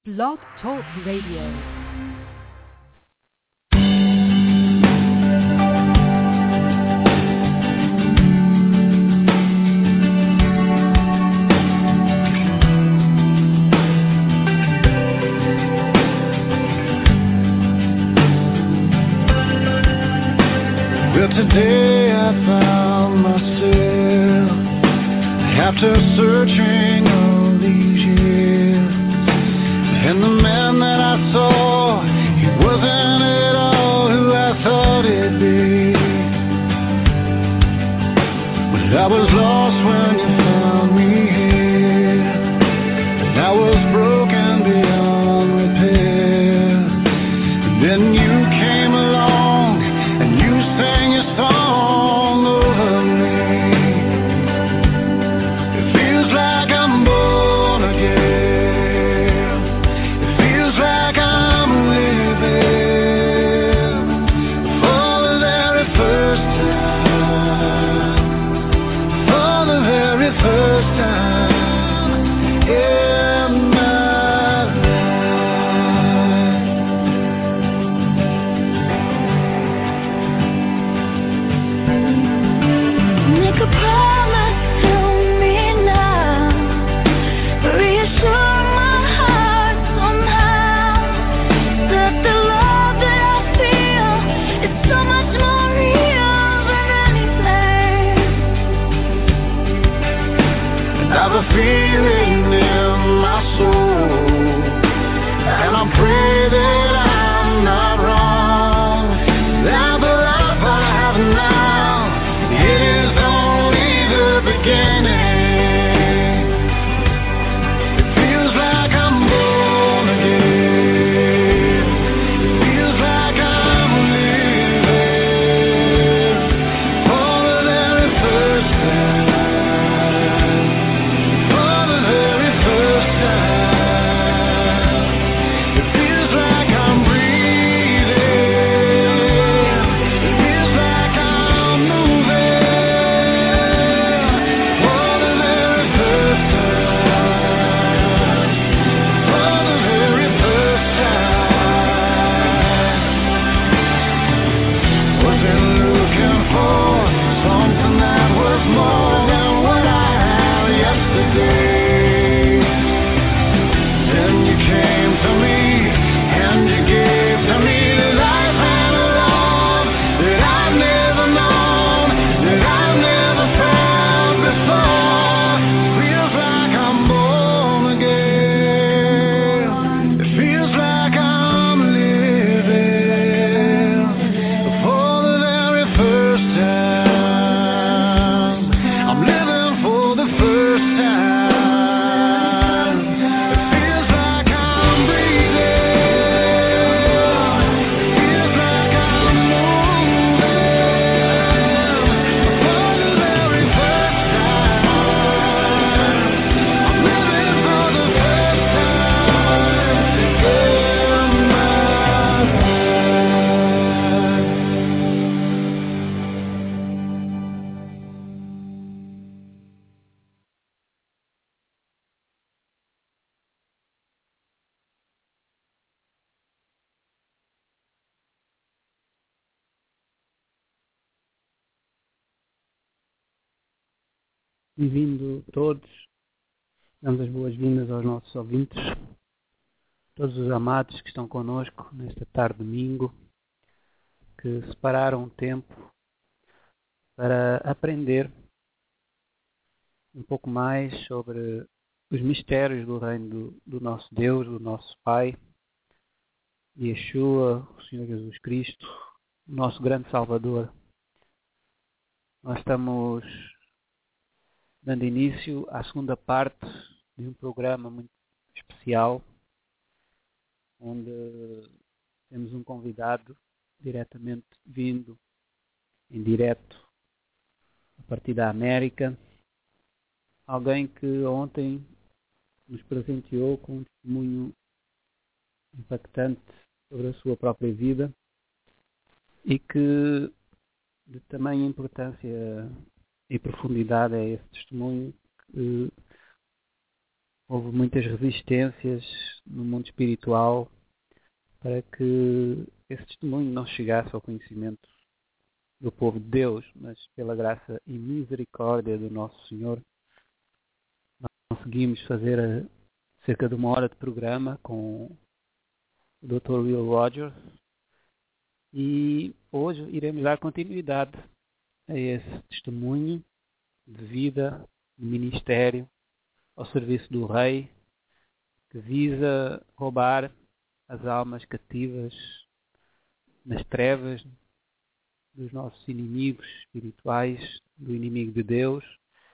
Blog Talk Radio. Today I found myself after searching all these years, and the man that I saw, he wasn't at all who I thought he'd be. But I was lost when you found me here, and I was broken beyond repair. And then you came along and you sang a song over me. It feels like I'm born again. It feels like I'm living for the very first time. For the very first time in my life. Make a promise to me now, reassure my heart somehow, that the love that I feel is so much more real than anything. I have a feeling in my soul, and I pray that I'm not wrong. That the life I have now, it is only the beginning. It feels like I'm born again. It feels like I'm living for the very first time. For the very first time. It feels like I'm breathing. It feels like I'm moving for the very first time. For the very first time. Wasn't looking for something that was more than what I had yesterday. Then you came to me and you gave to me life and love that I've never known, that I've never felt before. Feels like I'm born again. It feels like I'm living for the very first time. I'm living for the first time. It feels like I'm breathing. It feels like I'm moving for the very first time. I'm living for the first time in my Bem-vindo a todos, damos as boas-vindas aos nossos ouvintes, todos os amados que estão connosco nesta tarde de domingo, que separaram um tempo para aprender um pouco mais sobre os mistérios do reino do nosso Deus, do nosso Pai, de Yeshua, o Senhor Jesus Cristo, o nosso grande Salvador. Nós estamos dando início à segunda parte de um programa muito especial, onde temos um convidado diretamente vindo, em direto, a partir da América, alguém que ontem nos presenteou com um testemunho impactante sobre a sua própria vida e que de tamanha importância e profundidade é esse testemunho que houve muitas resistências no mundo espiritual para que esse testemunho não chegasse ao conhecimento do povo de Deus, mas pela graça e misericórdia do nosso Senhor, nós conseguimos fazer cerca de 1 hora de programa com o Dr. Will Rogers e hoje iremos dar continuidade a esse testemunho de vida, de ministério, ao serviço do Rei, que visa roubar as almas cativas nas trevas dos nossos inimigos espirituais, do inimigo de Deus,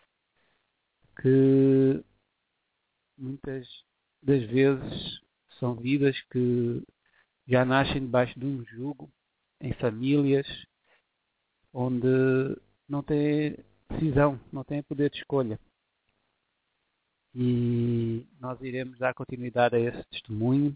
que muitas das vezes são vidas que já nascem debaixo de um jugo, em famílias onde não têm decisão, não têm poder de escolha. E nós iremos dar continuidade a esse testemunho.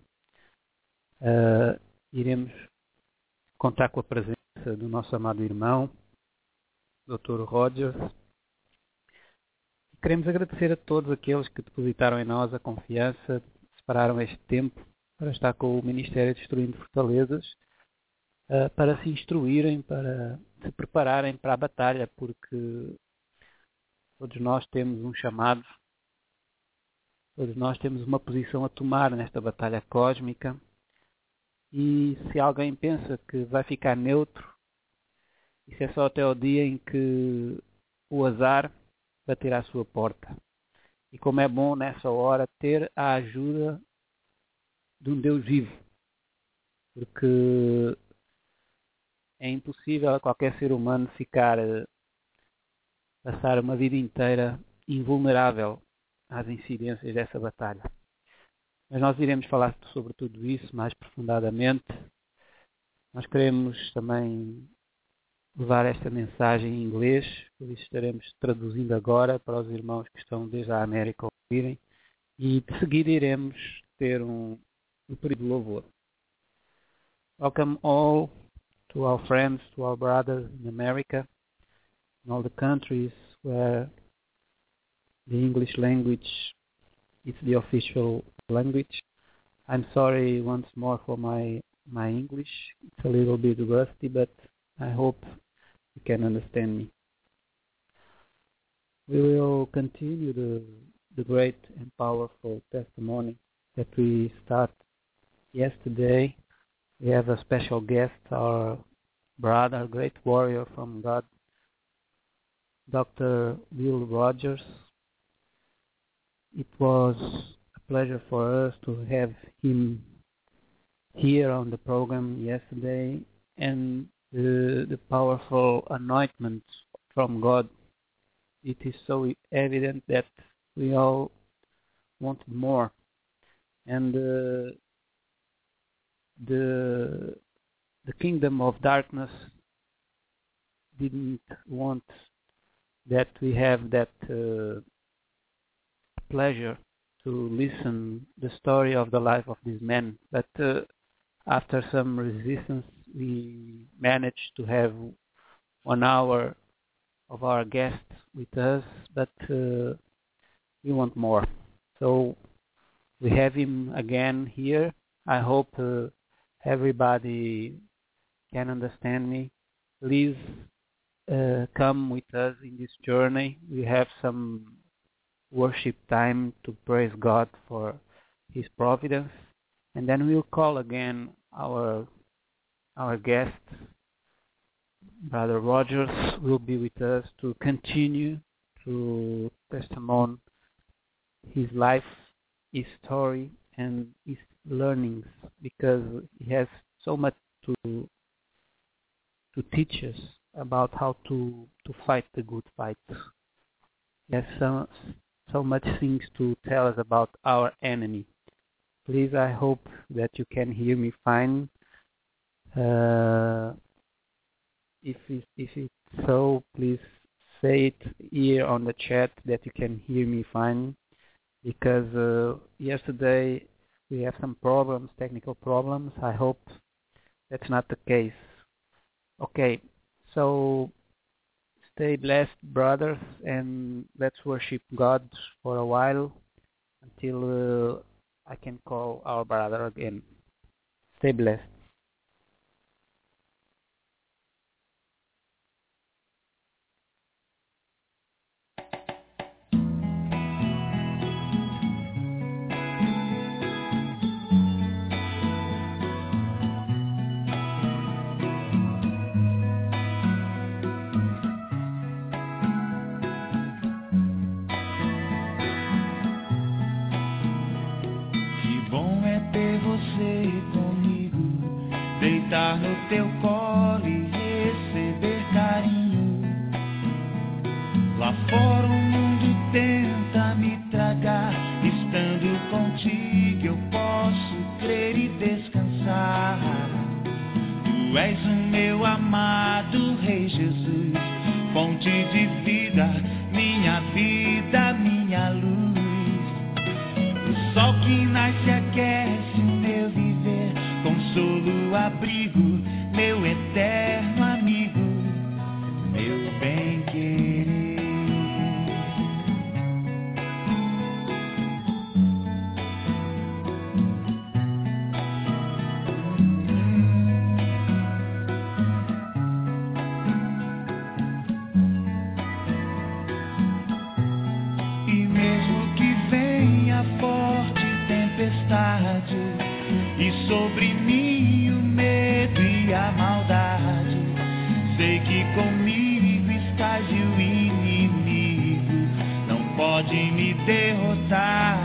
Iremos contar com a presença do nosso amado irmão, Dr. Rogers. Queremos agradecer a todos aqueles que depositaram em nós a confiança, separaram este tempo para estar com o Ministério Destruindo Fortalezas, para se instruírem, para se prepararem para a batalha, porque todos nós temos um chamado, todos nós temos uma posição a tomar nesta batalha cósmica. E se alguém pensa que vai ficar neutro, isso é só até o dia em que o azar bater à sua porta. E como é bom nessa hora ter a ajuda de um Deus vivo, porque é impossível a qualquer ser humano passar uma vida inteira invulnerável às incidências dessa batalha. Mas nós iremos falar sobre tudo isso mais profundamente. Nós queremos também levar esta mensagem em inglês, por isso estaremos traduzindo agora para os irmãos que estão desde a América a ouvirem. E de seguida iremos ter um período de louvor. Welcome all to our friends, to our brothers in America, in all the countries where the English language is the official language. I'm sorry once more for my English. It's a little bit rusty, but I hope you can understand me. We will continue the great and powerful testimony that we started yesterday. We have a special guest, our brother, great warrior from God, Dr. Will Rogers. It was a pleasure for us to have him here on the program yesterday, and the powerful anointment from God. It is so evident that we all want more, and the kingdom of darkness didn't want that we have that pleasure to listen the story of the life of this man, but after some resistance we managed to have 1 hour of our guest with us, but we want more, so we have him again here. I hope everybody can understand me. Please come with us in this journey. We have some worship time to praise God for His providence, and then we'll call again our guest, Brother Rogers, will be with us to continue to testimony his life, his story, and his learnings, because he has so much to teach us about how to fight the good fight. He has so much things to tell us about our enemy. Please, I hope that you can hear me fine. If it's so, please say it here on the chat that you can hear me fine, because yesterday we have some problems, technical problems. I hope that's not the case. Okay, so stay blessed, brothers, and let's worship God for a while. until I can call our brother again. Stay blessed. Deitar no teu colo e receber carinho. Lá fora o mundo tenta me tragar. Estando contigo eu posso crer e descansar. Tu és o meu amado Rei Jesus, fonte de vida, minha vida, minha luz. O sol que nasce aquece o meu viver, consolo, abrigo, meu eterno amigo, meu bem-querer. E mesmo que venha forte tempestade e sobre mim o medo e a maldade, sei que comigo estás e o inimigo não pode me derrotar.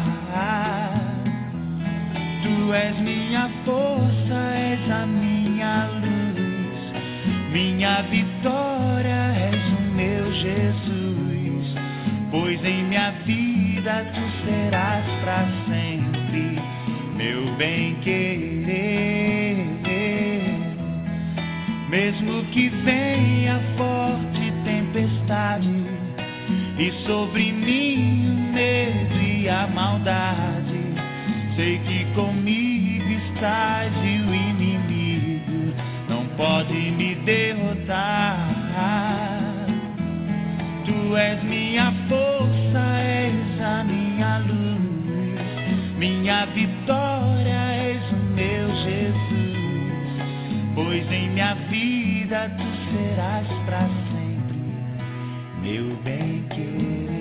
Tu és minha força, és a minha luz, minha vitória, és o meu Jesus, pois em minha vida tu serás pra sempre meu bem-querer. Mesmo que venha forte tempestade e sobre mim o medo e a maldade, sei que comigo estás e o inimigo não pode me derrotar. Tu és minha força, és a minha luz, minha vitória, és o meu Jesus, pois em minha vida tu serás pra sempre meu bem-querer.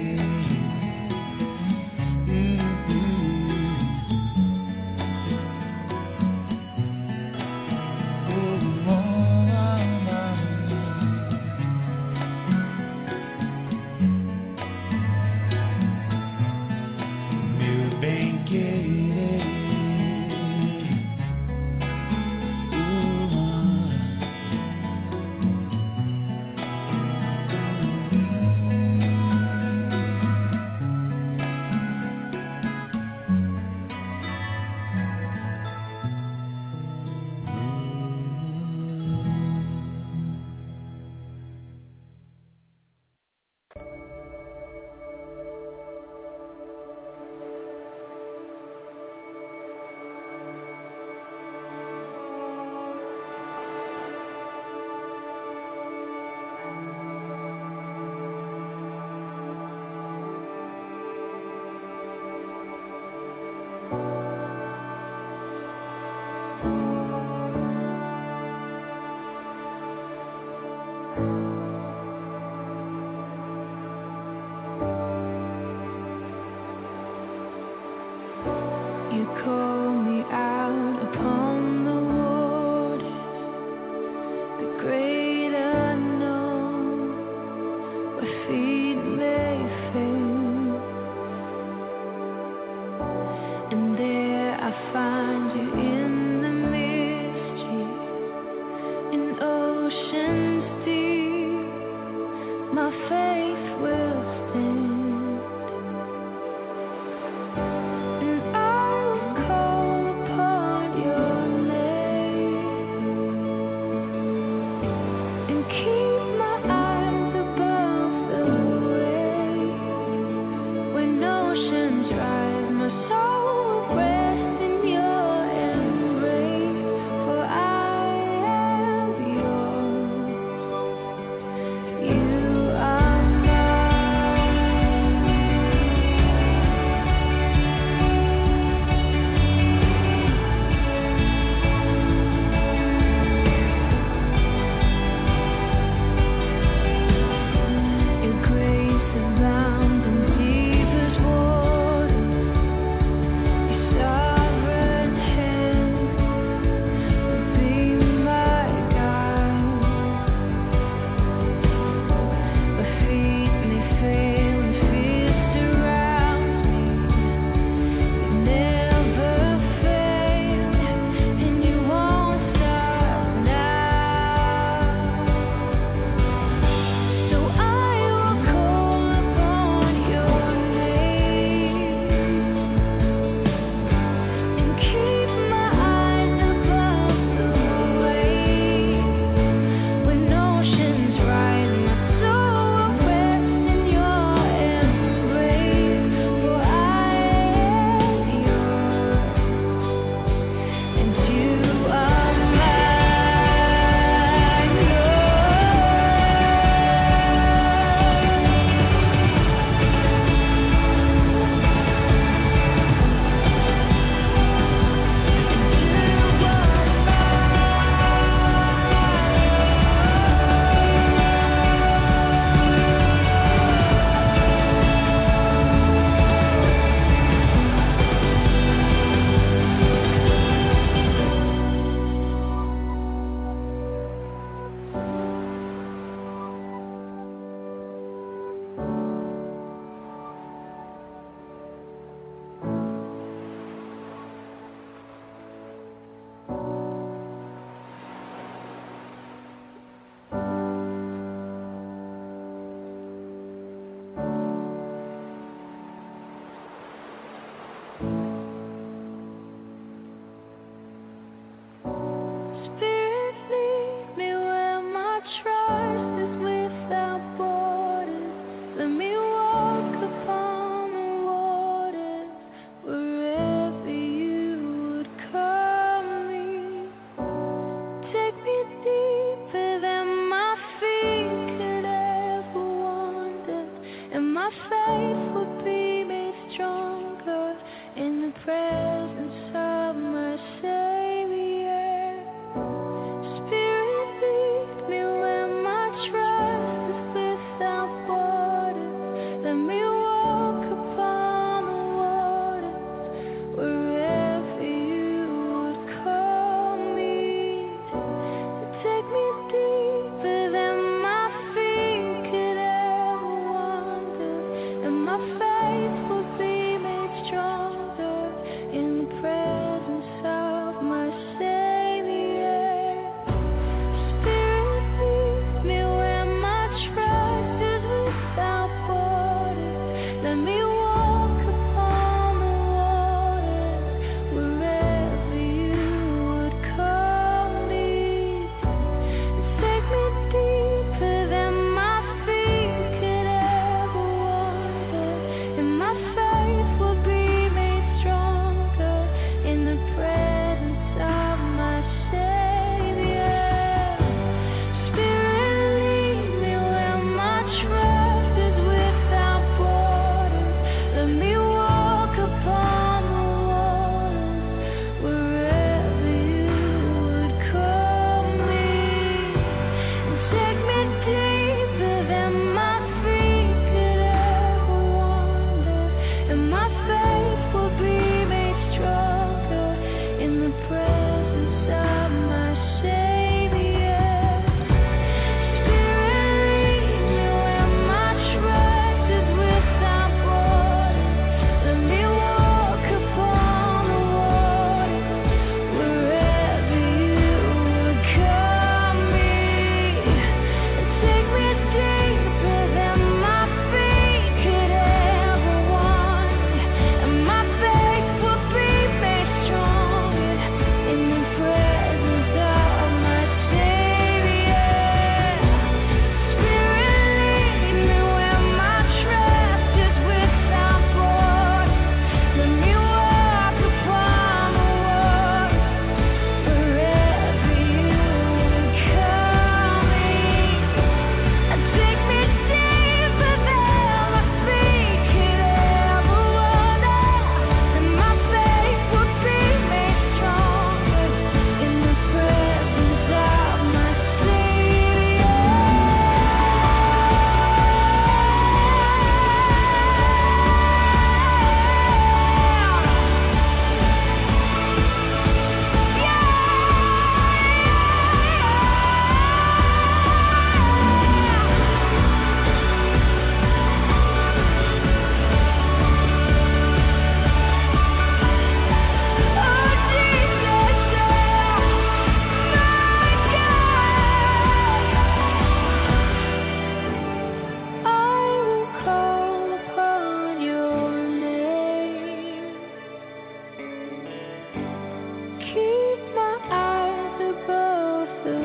keep my eyes above the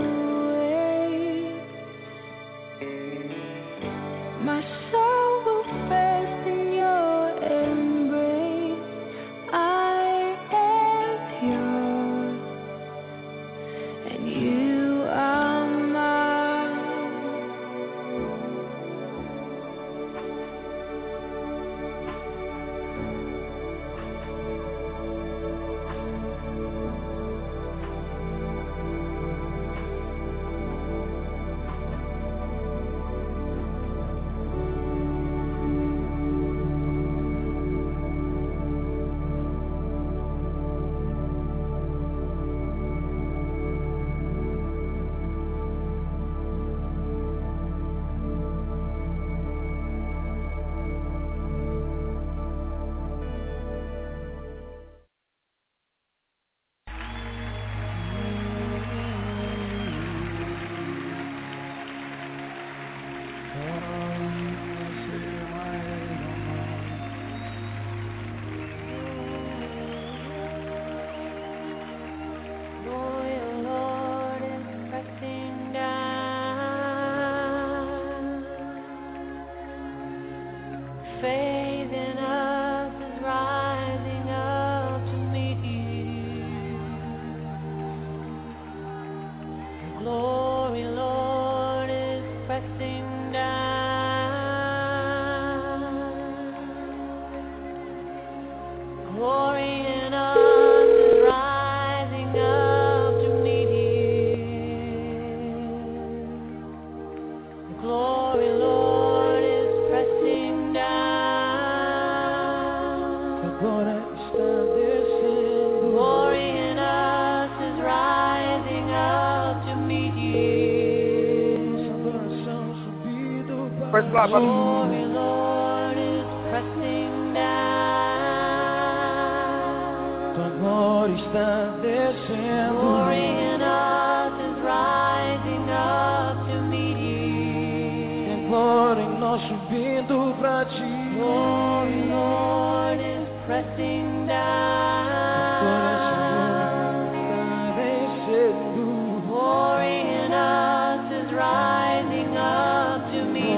waves. My soul will rest in your embrace. I am yours, and you are mine. Faith in us is rising up to meet you. Glory, Lord, is pressing down. Glory in us is rising up to meet you. Glory, Lord, is pressing down. Glory in us is rising up to meet you. Praise God, brother. Glory, Lord, is pressing down. Agora está descendo. Glory in us is rising up to meet you. Agora em nós subindo pra ti. Glory, Lord, is pressing down. Glory in us is rising up to meet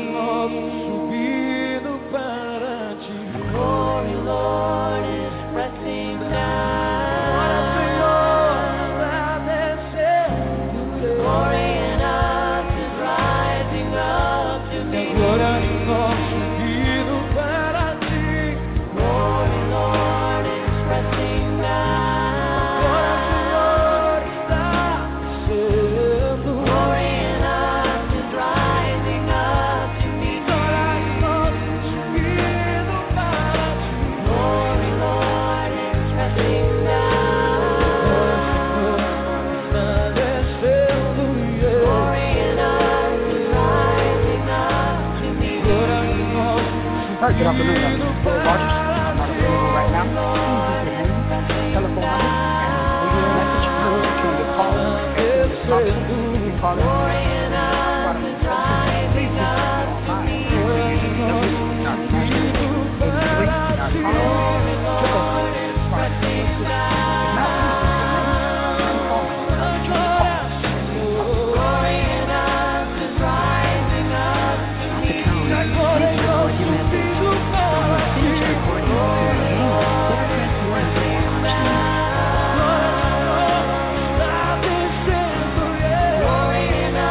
Subindo para ti. Glory, Lord, is pressing down. Glory in us is rising up to meet Agora em nós subindo para ti. Glory, Lord, is pressing down. Glory in us is rising up to meet Glory, Lord, is pressing Glory in us is rising up to meet Hi, good afternoon. I'm Bill Rogers. I'm not available right now. Please leave your name, telephone number, and leave a message. I'll return your call as soon as possible. You can call Glory in. in us is rising up to meet Glory, Lord, is pressing Glory in us is rising up to meet Glory, Lord, is pressing Glory in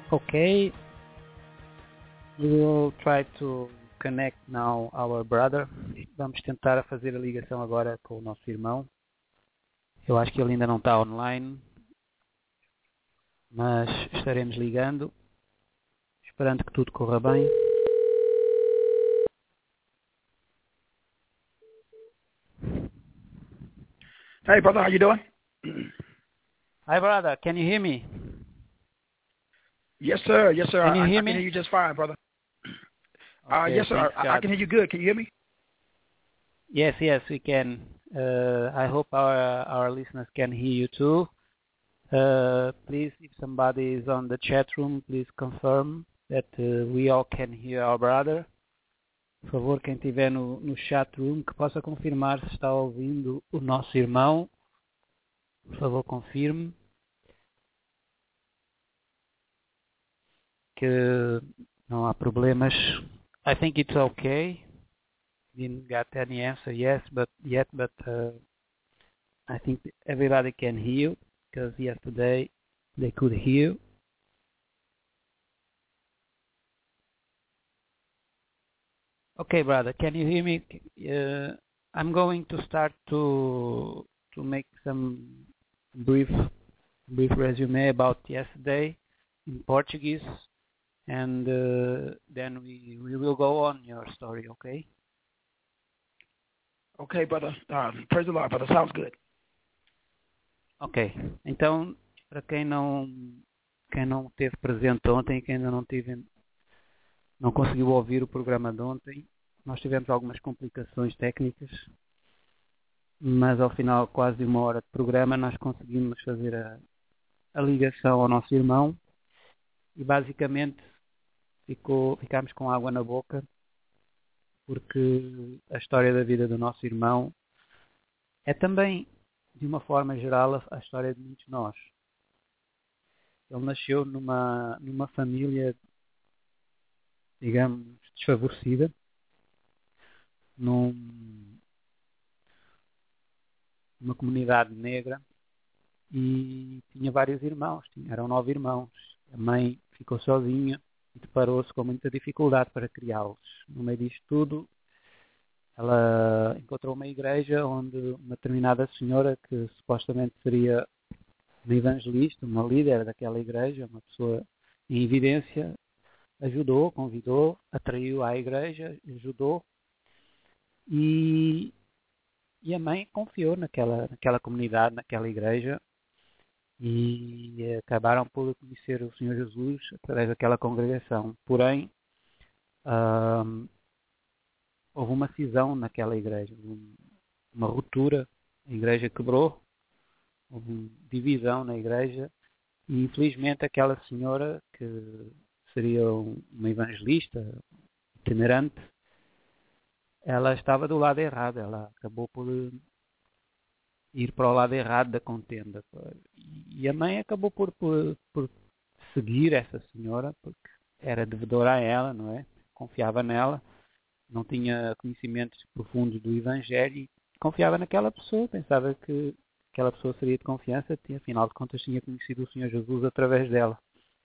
Okay, we will try to connect now our brother. Vamos tentar fazer a ligação agora com o nosso irmão. Eu acho que ele ainda não está online, mas estaremos ligando, esperando que tudo corra bem. Hey, brother, how you doing? Hi, brother. Can you hear me? Yes, sir. Yes, sir. Can you I hear can me? hear you just fine, brother. Okay, yes, sir. thanks, I God. can hear you good. Can you hear me? Yes, we can. I hope our listeners can hear you too. Please, if somebody is on the chat room, please confirm that we all can hear our brother. Por favor, quem estiver no chat room, que possa confirmar se está ouvindo o nosso irmão. Por favor, confirme que não há problemas. I think it's okay. Didn't get any answer yet, but I think everybody can hear you, because yesterday they could hear. Okay, brother, can you hear me? I'm going to start to make some brief resume about yesterday in Portuguese, and then we will go on your story, okay? Okay, brother. Praise the Lord, brother. Sounds good. Ok, então, para quem não esteve presente ontem, quem ainda não conseguiu ouvir o programa de ontem, nós tivemos algumas complicações técnicas, mas ao final, quase de 1 hora de programa, nós conseguimos fazer a ligação ao nosso irmão e basicamente ficámos com água na boca, porque a história da vida do nosso irmão é também, de uma forma geral, a história de muitos de nós. Ele nasceu numa família, digamos, desfavorecida, numa comunidade negra, e tinha vários irmãos, eram 9 irmãos. A mãe ficou sozinha e deparou-se com muita dificuldade para criá-los. No meio disto tudo, ela encontrou uma igreja onde uma determinada senhora, que supostamente seria uma evangelista, uma líder daquela igreja, uma pessoa em evidência, ajudou, convidou, atraiu à igreja, ajudou, e a mãe confiou naquela comunidade, naquela igreja, e acabaram por conhecer o Senhor Jesus através daquela congregação. Porém, houve uma cisão naquela igreja, uma ruptura, a igreja quebrou, houve divisão na igreja, e infelizmente aquela senhora, que seria uma evangelista itinerante, ela estava do lado errado, ela acabou por ir para o lado errado da contenda. E a mãe acabou por seguir essa senhora, porque era devedora a ela, não é? Confiava nela, não tinha conhecimentos profundos do Evangelho, e confiava naquela pessoa, pensava que aquela pessoa seria de confiança, afinal de contas tinha conhecido o Senhor Jesus através dela.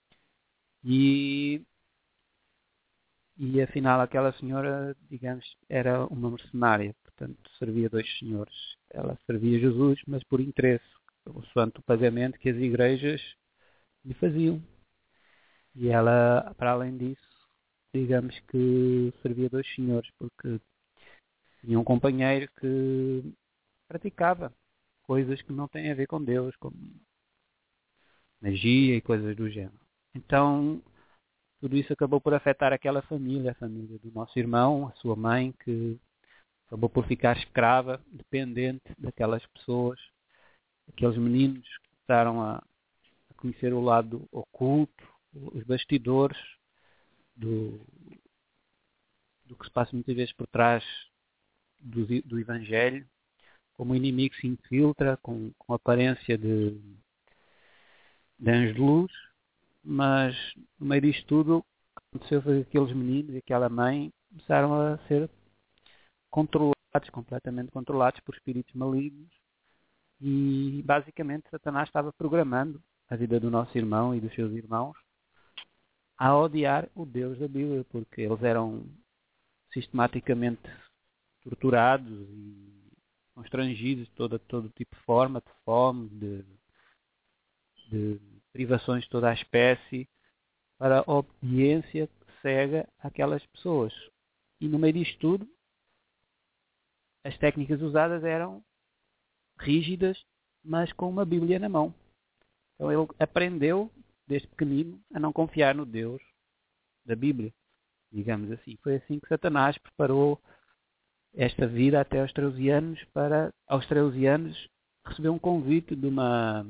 E afinal aquela senhora, digamos, era uma mercenária, portanto servia 2 senhores. Ela servia Jesus, mas por interesse, consoante o pagamento que as igrejas lhe faziam. E ela, para além disso, digamos que servia 2 senhores, porque tinha um companheiro que praticava coisas que não têm a ver com Deus, como magia e coisas do género. Então, tudo isso acabou por afetar aquela família, a família do nosso irmão, a sua mãe, que acabou por ficar escrava, dependente daquelas pessoas, aqueles meninos que começaram a conhecer o lado oculto, os bastidores do que se passa muitas vezes por trás do Evangelho, como o inimigo se infiltra com aparência de anjo de luz, mas no meio disto tudo, o que aconteceu foi que aqueles meninos e aquela mãe começaram a ser completamente controlados por espíritos malignos, e basicamente Satanás estava programando a vida do nosso irmão e dos seus irmãos a odiar o Deus da Bíblia, porque eles eram sistematicamente torturados e constrangidos de todo tipo de forma, de fome, de privações de toda a espécie, para a obediência cega àquelas pessoas. E no meio disto tudo, as técnicas usadas eram rígidas, mas com uma Bíblia na mão. Então ele aprendeu, desde pequenino, a não confiar no Deus da Bíblia, digamos assim. Foi assim que Satanás preparou esta vida até aos 13 anos, para, aos 13 anos, receber um convite de uma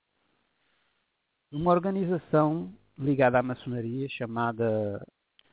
organização ligada à maçonaria, chamada,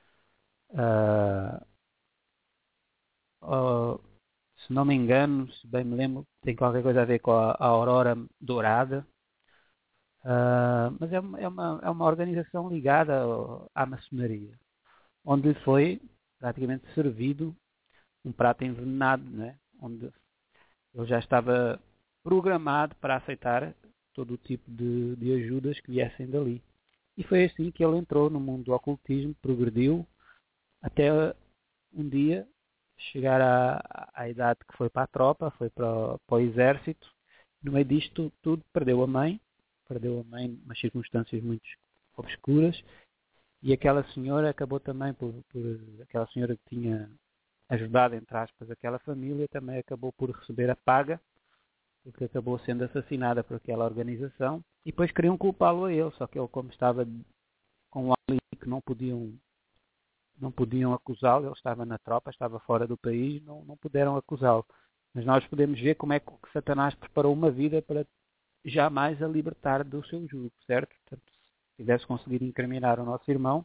se não me engano, se bem me lembro, tem qualquer coisa a ver com a Aurora Dourada, mas é uma organização ligada à maçonaria, onde foi praticamente servido um prato envenenado, né? Onde ele já estava programado para aceitar todo o tipo de ajudas que viessem dali. E foi assim que ele entrou no mundo do ocultismo, progrediu, até um dia chegar à idade que foi para a tropa, foi para o exército. No meio disto tudo perdeu a mãe em umas circunstâncias muito obscuras, e aquela senhora acabou também por aquela senhora que tinha ajudado, entre aspas, aquela família, também acabou por receber a paga, porque acabou sendo assassinada por aquela organização, e depois queriam culpá-lo a ele, só que ele, como estava com um ali que não podiam acusá-lo, ele estava na tropa, estava fora do país, não puderam acusá-lo. Mas nós podemos ver como é que Satanás preparou uma vida para jamais a libertar do seu jugo, certo? Portanto, se tivesse conseguido incriminar o nosso irmão,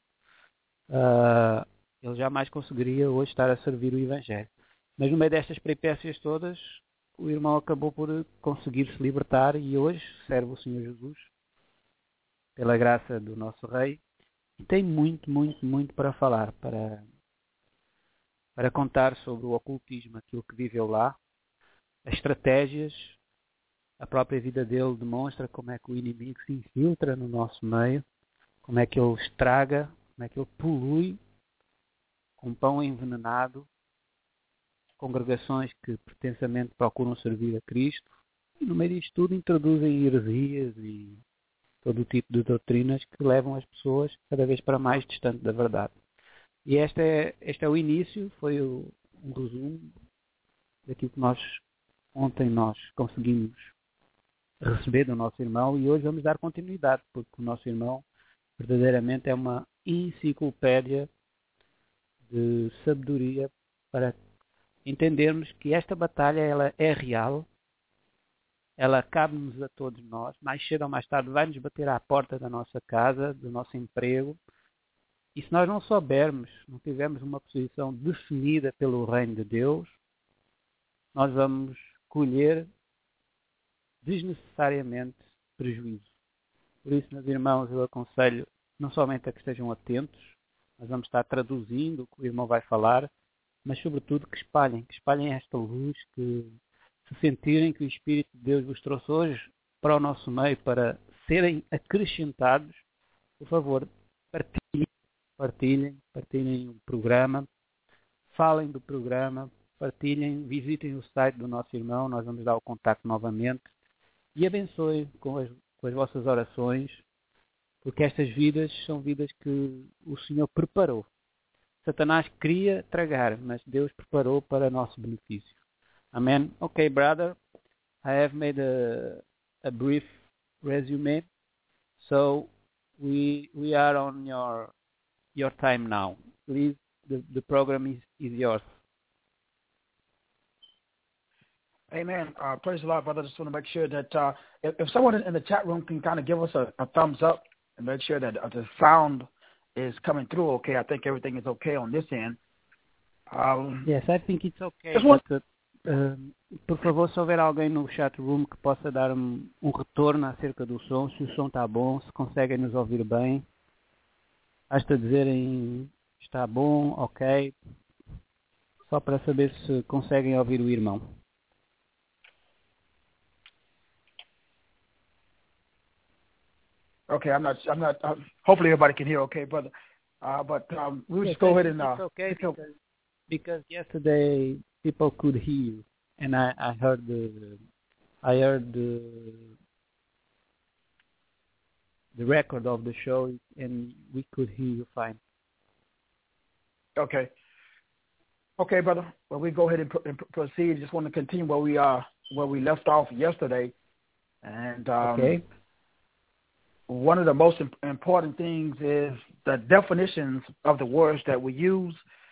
ele jamais conseguiria hoje estar a servir o Evangelho. Mas no meio destas peripécias todas, o irmão acabou por conseguir se libertar e hoje serve o Senhor Jesus, pela graça do nosso Rei, e tem muito, muito, muito para falar, para contar sobre o ocultismo, aquilo que viveu lá, as estratégias, a própria vida dele demonstra como é que o inimigo se infiltra no nosso meio, como é que ele estraga, como é que ele polui com pão envenenado congregações que pretensamente procuram servir a Cristo, e no meio disto tudo introduzem heresias e todo o tipo de doutrinas que levam as pessoas cada vez para mais distante da verdade. E este é o início, foi um resumo daquilo que ontem nós conseguimos receber do nosso irmão, e hoje vamos dar continuidade, porque o nosso irmão verdadeiramente é uma enciclopédia de sabedoria para entendermos que esta batalha ela é real, ela cabe-nos a todos nós, mais cedo ou mais tarde vai-nos bater à porta da nossa casa, do nosso emprego, e se nós não soubermos, não tivermos uma posição definida pelo reino de Deus, nós vamos colher desnecessariamente prejuízo. Por isso, meus irmãos, eu aconselho não somente a que estejam atentos, nós vamos estar traduzindo o que o irmão vai falar, mas sobretudo que espalhem esta luz, que se sentirem que o Espírito de Deus vos trouxe hoje para o nosso meio, para serem acrescentados, por favor, partilhem o programa, falem do programa, partilhem, visitem o site do nosso irmão, nós vamos dar o contacto novamente, e abençoe com as vossas orações, porque estas vidas são vidas que o Senhor preparou. Satanás queria tragar, mas Deus preparou para nosso benefício. Amen. Okay, brother, I have made a brief resume, so we are on your time now. Please, the program is yours. Amen. Praise the Lord, brother. Just want to make sure that if someone in the chat room can kind of give us a thumbs up and make sure that the sound is coming through okay. I think everything is okay on this end. Yes, I think it's okay. Por favor, se houver alguém no chat room que possa dar um retorno acerca do som, se o som está bom, se conseguem nos ouvir bem, basta dizerem está bom, ok, só para saber se conseguem ouvir o irmão. Okay, I'm not. Hopefully, everybody can hear. Okay, brother. We'll just go ahead and. It's okay because yesterday people could hear you, and I heard the record of the show, and we could hear you fine. Okay, brother. Well, we go ahead and proceed. Just want to continue where we left off yesterday, and okay. One of the most important things is the definitions of the words that we use.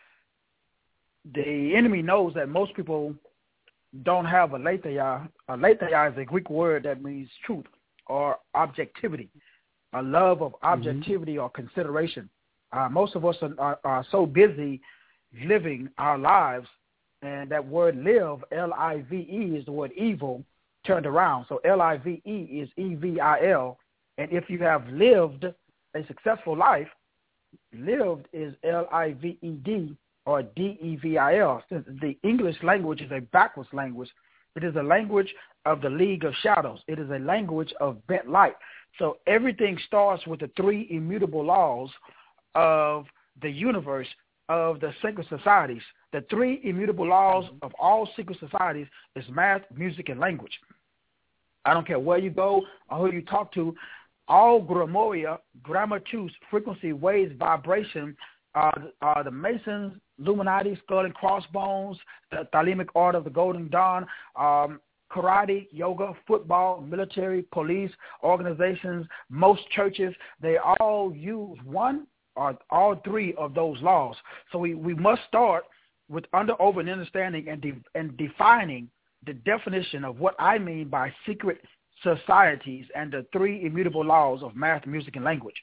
The enemy knows that most people don't have aletheia. Aletheia is a Greek word that means truth or objectivity, a love of objectivity or consideration. Most of us are so busy living our lives, and that word live, L-I-V-E, is the word evil turned around. So L-I-V-E is E-V-I-L. And if you have lived a successful life, lived is L-I-V-E-D or D-E-V-I-L. Since the English language is a backwards language, it is a language of the League of Shadows. It is a language of bent light. So everything starts with the three immutable laws of the universe, of the secret societies. The three immutable laws of all secret societies is math, music, and language. I don't care where you go or who you talk to. All grimoria, grammatus, frequency, waves, vibration, are the Masons, Illuminati, skull and crossbones, the Thalamic Order of the Golden Dawn, karate, yoga, football, military, police, organizations, most churches. They all use one or all three of those laws. So we must start with over and understanding and defining the definition of what I mean by secret societies and the three immutable laws of math, music, and language.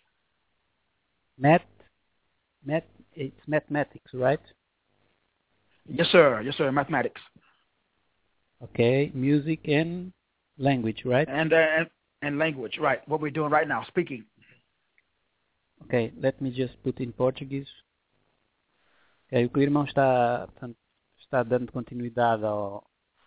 It's mathematics, right? Yes, sir. Mathematics. Okay, music and language, right? And language, right. What we're doing right now, speaking. Okay, let me just put in Portuguese. Okay, o que o irmão está dando continuidade ao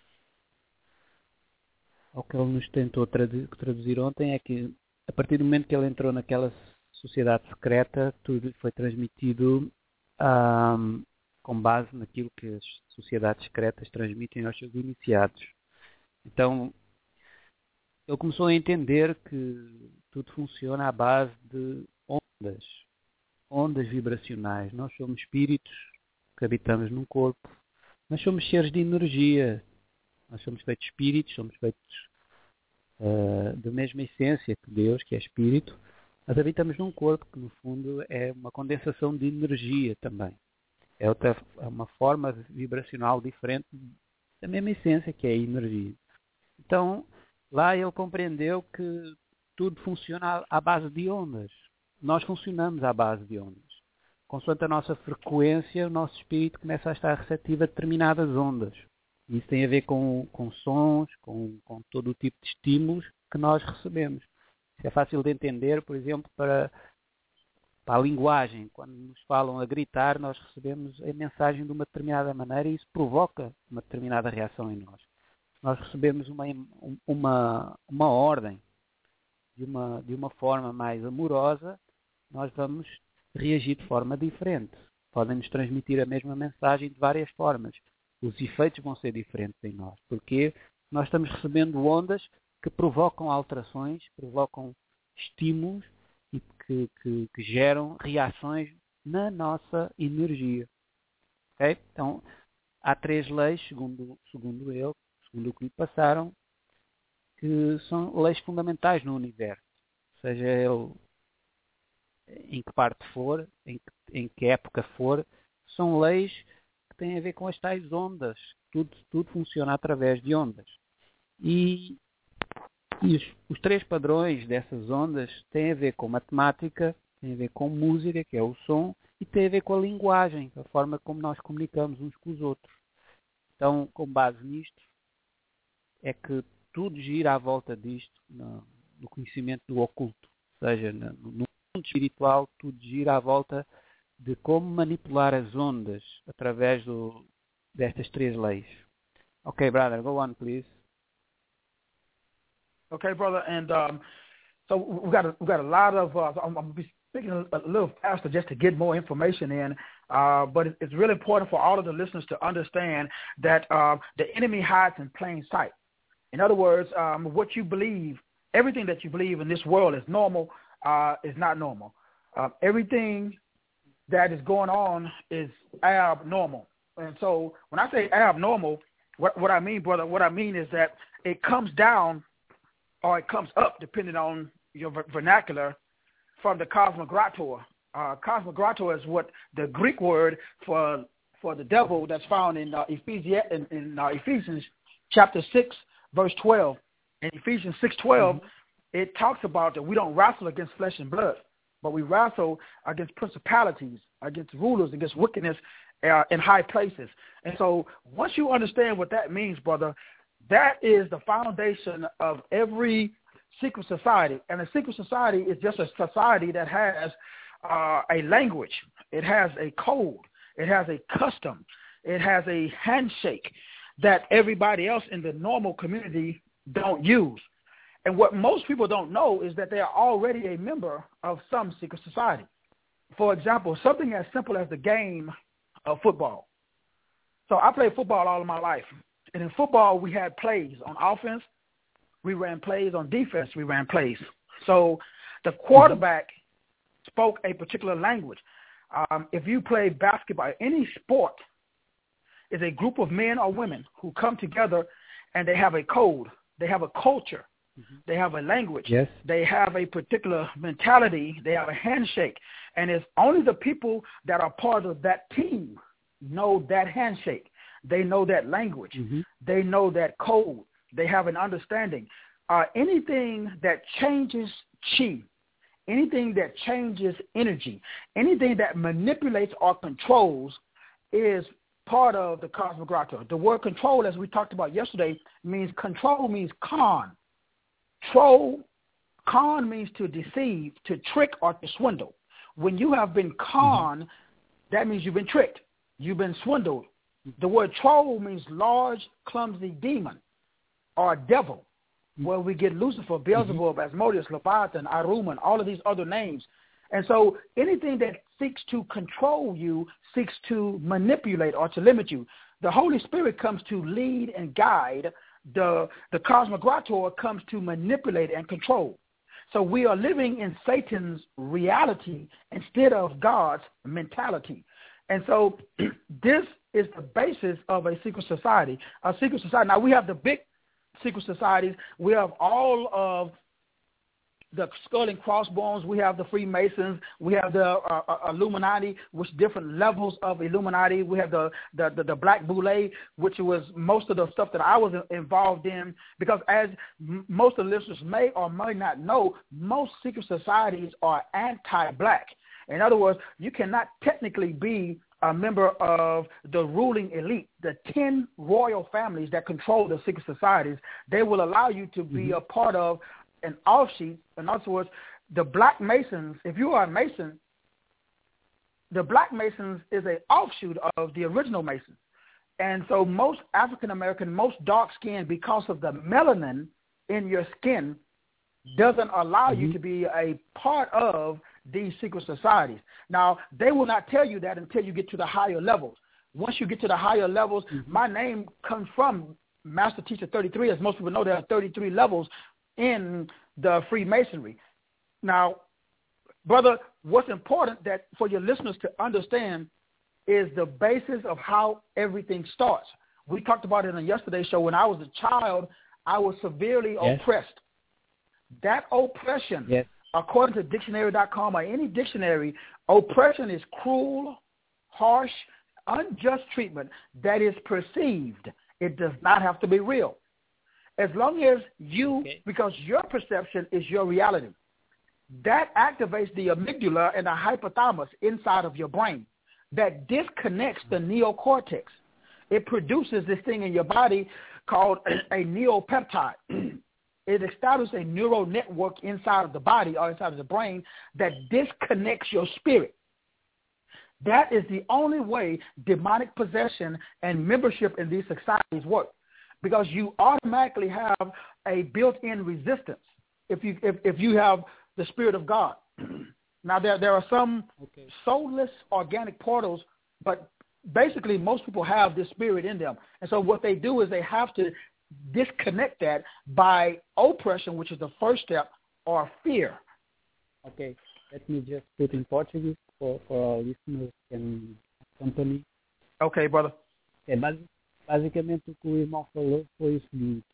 que ele nos tentou traduzir ontem é que, a partir do momento que ele entrou naquela sociedade secreta, tudo foi transmitido com base naquilo que as sociedades secretas transmitem aos seus iniciados. Então, ele começou a entender que tudo funciona à base de ondas vibracionais. Nós somos espíritos que habitamos num corpo, mas somos seres de energia. Nós somos feitos espíritos, somos feitos da mesma essência que Deus, que é espírito, mas habitamos num corpo que, no fundo, é uma condensação de energia também. É uma forma vibracional diferente da mesma essência, que é a energia. Então, lá ele compreendeu que tudo funciona à base de ondas. Nós funcionamos à base de ondas. Consoante a nossa frequência, o nosso espírito começa a estar receptivo a determinadas ondas. Isso tem a ver com sons, com todo o tipo de estímulos que nós recebemos. Isso é fácil de entender, por exemplo, para a linguagem. Quando nos falam a gritar, nós recebemos a mensagem de uma determinada maneira e isso provoca uma determinada reação em nós. Se nós recebemos uma ordem de uma forma mais amorosa, nós vamos reagir de forma diferente. Podem-nos transmitir a mesma mensagem de várias formas. Os efeitos vão ser diferentes em nós, porque nós estamos recebendo ondas que provocam alterações, provocam estímulos e que geram reações na nossa energia. Okay? Então, há 3 leis, segundo o que lhe passaram, que são leis fundamentais no universo. Seja ele em que parte for, em que época for, são leis que têm a ver com as tais ondas. Tudo funciona através de ondas. E os 3 padrões dessas ondas têm a ver com matemática, têm a ver com música, que é o som, e têm a ver com a linguagem, a forma como nós comunicamos uns com os outros. Então, com base nisto, é que tudo gira à volta disto, no conhecimento do oculto. Ou seja, no mundo espiritual, tudo gira à volta de como manipular as ondas através destas 3 leis. Okay, brother, go on, please. Okay, brother, and So we got a lot of. I'm going to be speaking a little faster just to get more information in. But it's really important for all of the listeners to understand that the enemy hides in plain sight. In other words, what you believe, everything that you believe in this world is normal, is not normal. Everything that is going on is abnormal. And so when I say abnormal, what I mean, brother, what I mean is that it comes down or it comes up, depending on your vernacular, from the cosmogrator. Cosmogrator is what the Greek word for the devil that's found in Ephesians chapter 6, verse 12. In Ephesians 6:12, it talks about that we don't wrestle against flesh and blood, but we wrestle against principalities, against rulers, against wickedness in high places. And so once you understand what that means, brother, that is the foundation of every secret society. And a secret society is just a society that has a language. It has a code. It has a custom. It has a handshake that everybody else in the normal community don't use. And what most people don't know is that they are already a member of some secret society. For example, something as simple as the game of football. So I played football all of my life. And in football, we had plays on offense. We ran plays on defense. We ran plays. So the quarterback spoke a particular language. If you play basketball, any sport is a group of men or women who come together and they have a code. They have a culture. They have a language. Yes. They have a particular mentality. They have a handshake. And it's only the people that are part of that team know that handshake. They know that language. They know that code. They have an understanding. Anything that changes chi, anything that changes energy, anything that manipulates or controls is part of the cosmogrator. The word control, as we talked about yesterday, means control means con. Con means to deceive, to trick, or to swindle. When you have been conned, that means you've been tricked. You've been swindled. The word troll means large, clumsy demon or devil, where we get Lucifer, Beelzebub, Asmodeus, Leviathan, Aruman, all of these other names. And so anything that seeks to control you seeks to manipulate or to limit you. The Holy Spirit comes to lead and guide. The cosmogrator comes to manipulate and control. So we are living in Satan's reality instead of God's mentality. And so this is the basis of a secret society. A secret society. Now, we have the big secret societies. We have all of the Skull and Crossbones. We have the Freemasons. We have the Illuminati, which different levels of Illuminati. We have the Black Boule, which was most of the stuff that I was involved in. Because as most of the listeners may or may not know, most secret societies are anti-black. In other words, you cannot technically be a member of the ruling elite, the 10 royal families that control the secret societies. They will allow you to be a part of an offshoot. In other words, the Black Masons, if you are a Mason, the Black Masons is an offshoot of the original Masons. And so most African-American, most dark-skinned, because of the melanin in your skin, doesn't allow you to be a part of these secret societies. Now, they will not tell you that until you get to the higher levels. Once you get to the higher levels, my name comes from Master Teacher 33. As most people know, there are 33 levels in the Freemasonry. Now, brother, what's important that for your listeners to understand is the basis of how everything starts. We talked about it on yesterday's show. When I was a child, I was severely oppressed. That oppression, according to dictionary.com or any dictionary, oppression is cruel, harsh, unjust treatment that is perceived. It does not have to be real. As long as you, because your perception is your reality, that activates the amygdala and the hypothalamus inside of your brain that disconnects the neocortex. It produces this thing in your body called a neopeptide. It establishes a neural network inside of the body or inside of the brain that disconnects your spirit. That is the only way demonic possession and membership in these societies work, because you automatically have a built-in resistance. if you have the Spirit of God. Now there are some soulless organic portals, but basically most people have this spirit in them. And so what they do is they have to disconnect that by oppression, which is the first step, or fear. Okay, let me just put in Portuguese for our listeners and company. Okay, brother. Basicamente o que o irmão falou foi o seguinte,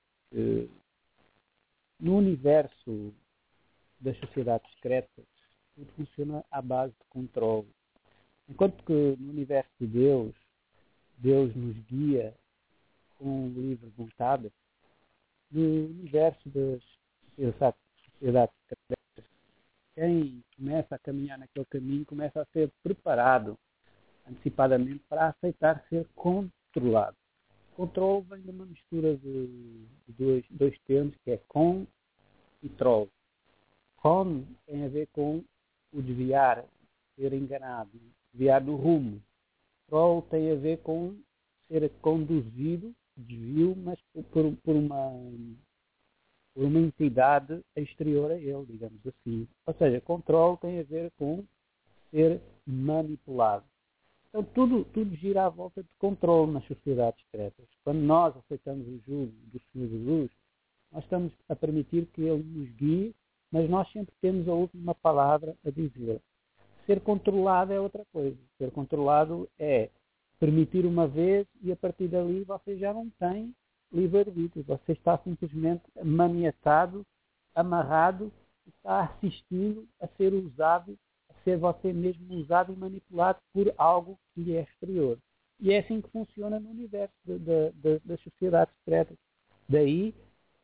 no universo das sociedades secretas, tudo funciona à base de controle. Enquanto que no universo de Deus nos guia com livre vontade, no universo das sociedades secretas, quem começa a caminhar naquele caminho começa a ser preparado antecipadamente para aceitar ser controlado. Controle vem de uma mistura de dois termos, que é con e troll. Con tem a ver com o desviar, ser enganado, desviar do rumo. Troll tem a ver com ser conduzido, desvio, mas por uma entidade exterior a ele, digamos assim. Ou seja, controle tem a ver com ser manipulado. Então, tudo gira à volta de controle nas sociedades secretas. Quando nós aceitamos o jugo do Senhor Jesus, nós estamos a permitir que Ele nos guie, mas nós sempre temos a última palavra a dizer. Ser controlado é outra coisa. Ser controlado é permitir uma vez e a partir dali você já não tem livre-arbítrio. Você está simplesmente maniatado, amarrado, está assistindo a ser usado, a ser você mesmo usado e manipulado por algo que lhe é exterior. E é assim que funciona no universo das sociedades secretas. Daí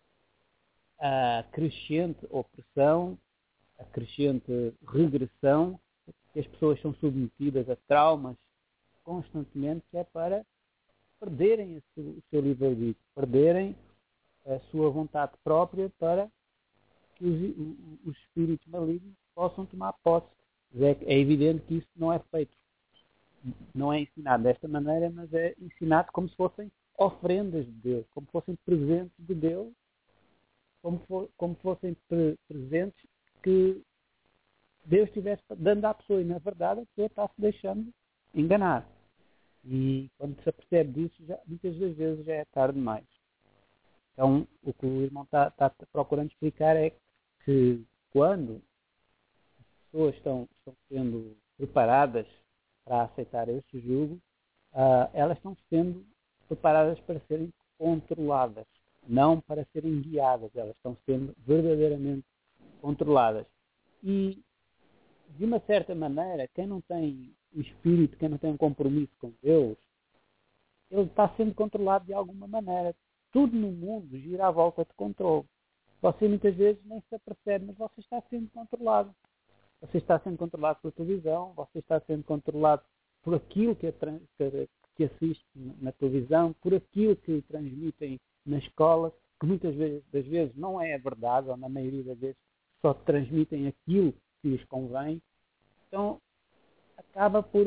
a crescente opressão, a crescente regressão, que as pessoas são submetidas a traumas constantemente, que é para perderem o seu livre-arbítrio, perderem a sua vontade própria para que os espíritos malignos possam tomar posse. É evidente que isso não é feito, não é ensinado desta maneira, mas é ensinado como se fossem ofrendas de Deus, como fossem presentes de Deus, como fossem presentes que Deus estivesse dando à pessoa, e na verdade a pessoa está se deixando enganar. E quando se apercebe disso, muitas das vezes já é tarde demais. Então, o que o irmão está procurando explicar é que quando as pessoas estão sendo preparadas para aceitar esse jugo, elas estão sendo preparadas para serem controladas, não para serem guiadas. Elas estão sendo verdadeiramente controladas. E, de uma certa maneira, quem não tem o espírito, quem não tem um compromisso com Deus, ele está sendo controlado de alguma maneira. Tudo no mundo gira à volta de controle. Você muitas vezes nem se apercebe, mas você está sendo controlado. Você está sendo controlado pela televisão, você está sendo controlado por aquilo que assiste na televisão, por aquilo que transmitem na escola, que muitas das vezes não é a verdade, ou na maioria das vezes só transmitem aquilo que lhes convém. Então, acaba por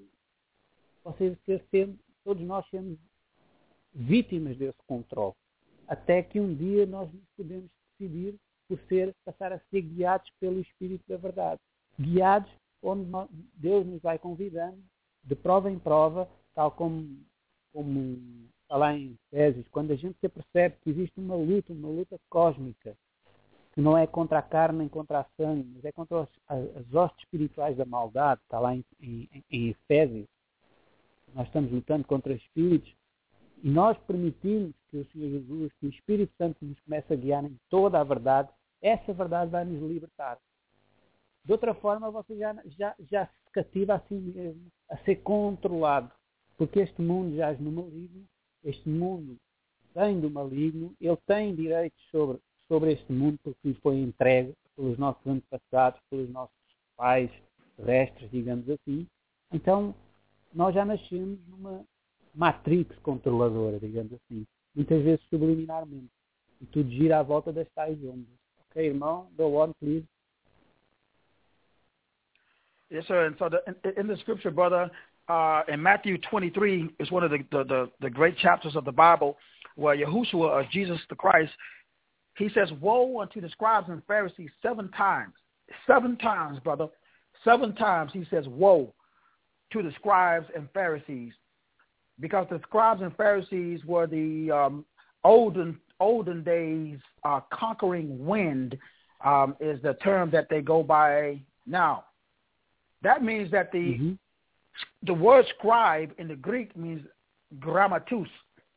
todos nós sermos vítimas desse controle. Até que um dia nós nos podemos decidir por passar a ser guiados pelo Espírito da Verdade. Guiados onde Deus nos vai convidando, de prova em prova, tal como está lá em Efésios, quando a gente se apercebe que existe uma luta cósmica, que não é contra a carne nem contra a sangue, mas é contra as hostes espirituais da maldade, está lá em Efésios. Nós estamos lutando contra espíritos e nós permitimos que o Senhor Jesus, que o Espírito Santo nos comece a guiar em toda a verdade. Essa verdade vai nos libertar. De outra forma, você já se cativa a si mesmo, a ser controlado, porque este mundo jaz no maligno, este mundo vem do maligno, ele tem direitos sobre este mundo porque lhe foi entregue pelos nossos antepassados, pelos nossos pais terrestres, digamos assim. Então, nós já nascemos numa matrix controladora, digamos assim, muitas vezes subliminarmente. E tudo gira à volta das tais ondas. Ok, irmão? Go on, please. Yes, sir. And so in the scripture, brother, in Matthew 23 is one of the great chapters of the Bible where Yahushua, or Jesus the Christ, He says, woe unto the scribes and Pharisees 7 times. 7 times, brother. 7 times he says, woe to the scribes and Pharisees. Because the scribes and Pharisees were the olden days conquering wind is the term that they go by now. That means that the word scribe in the Greek means grammatus.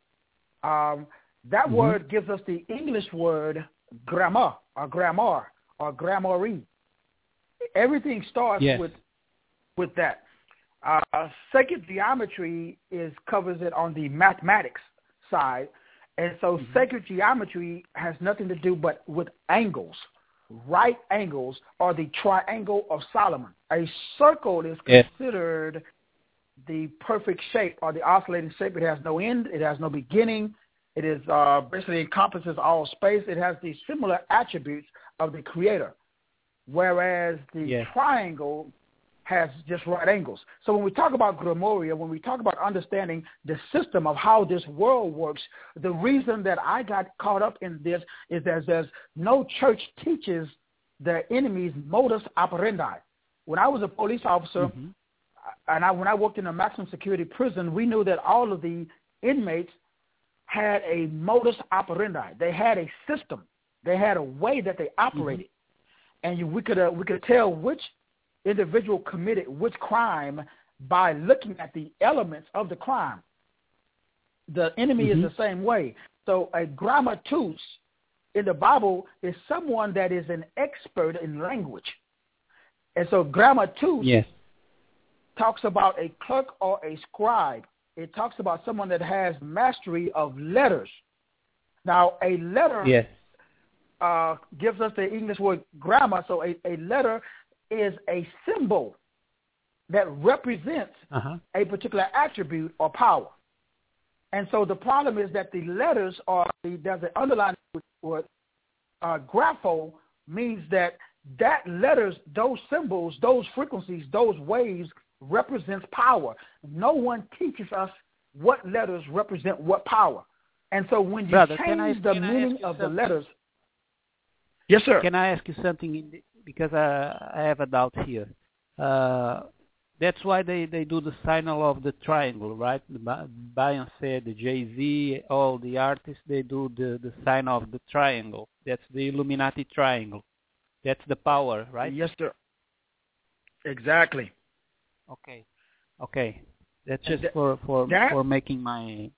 That word gives us the English word grammar or grammary. Everything starts with that. Sacred geometry covers it on the mathematics side, and so sacred geometry has nothing to do but with angles. Right angles are the triangle of Solomon. A circle is considered the perfect shape or the oscillating shape. It has no end. It has no beginning. It is basically encompasses all space. It has the similar attributes of the Creator, whereas the triangle has just right angles. So when we talk about Grimoria, when we talk about understanding the system of how this world works, the reason that I got caught up in this is that there's no church teaches the enemy's modus operandi. When I was a police officer, and when I worked in a maximum security prison, we knew that all of the inmates had a modus operandi. They had a system. They had a way that they operated, and we could tell which individual committed which crime by looking at the elements of the crime. The enemy is the same way. So a grammatus in the Bible is someone that is an expert in language. And so grammatus talks about a clerk or a scribe. It talks about someone that has mastery of letters. Now, a letter gives us the English word grammar. So a letter is a symbol that represents a particular attribute or power. And so the problem is that the letters there's an underlying word, grapho means that letters, those symbols, those frequencies, those waves represents power. No one teaches us what letters represent what power. And so when you change the meaning of the letters. Yes, sir. Can I ask you something? Because I have a doubt here. That's why they do the signal of the triangle, right? Beyoncé, the Jay-Z, all the artists, they do the sign of the triangle. That's the Illuminati triangle. That's the power, right? Yes, sir. Exactly. Okay. That's just for making my...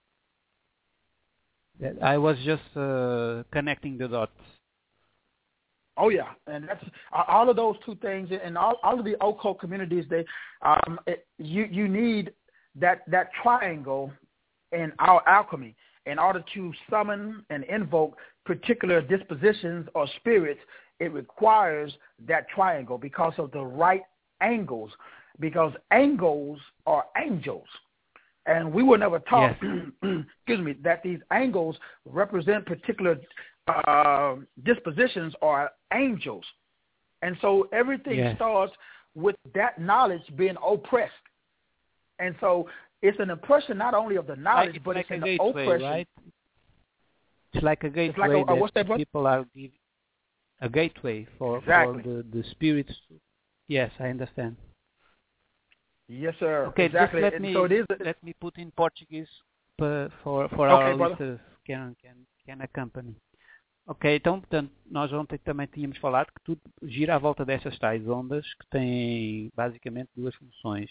I was just connecting the dots. Oh yeah, and that's all of those two things, and all of the occult communities. You need that triangle in our alchemy in order to summon and invoke particular dispositions or spirits. It requires that triangle because of the right angles, because angles are angels, and we were never taught. Excuse me, that these angles represent particular dispositions are angels. And so everything starts with that knowledge being oppressed. And so it's an oppression not only of the knowledge, but it's an oppression. Right? It's like a gateway. It's like what's that, brother? People are a gateway for the spirits. Yes, I understand. Yes, sir. Okay, exactly. Just let me put in Portuguese for our listeners can accompany. Ok, então, portanto, nós ontem também tínhamos falado que tudo gira à volta dessas tais ondas que têm basicamente duas funções.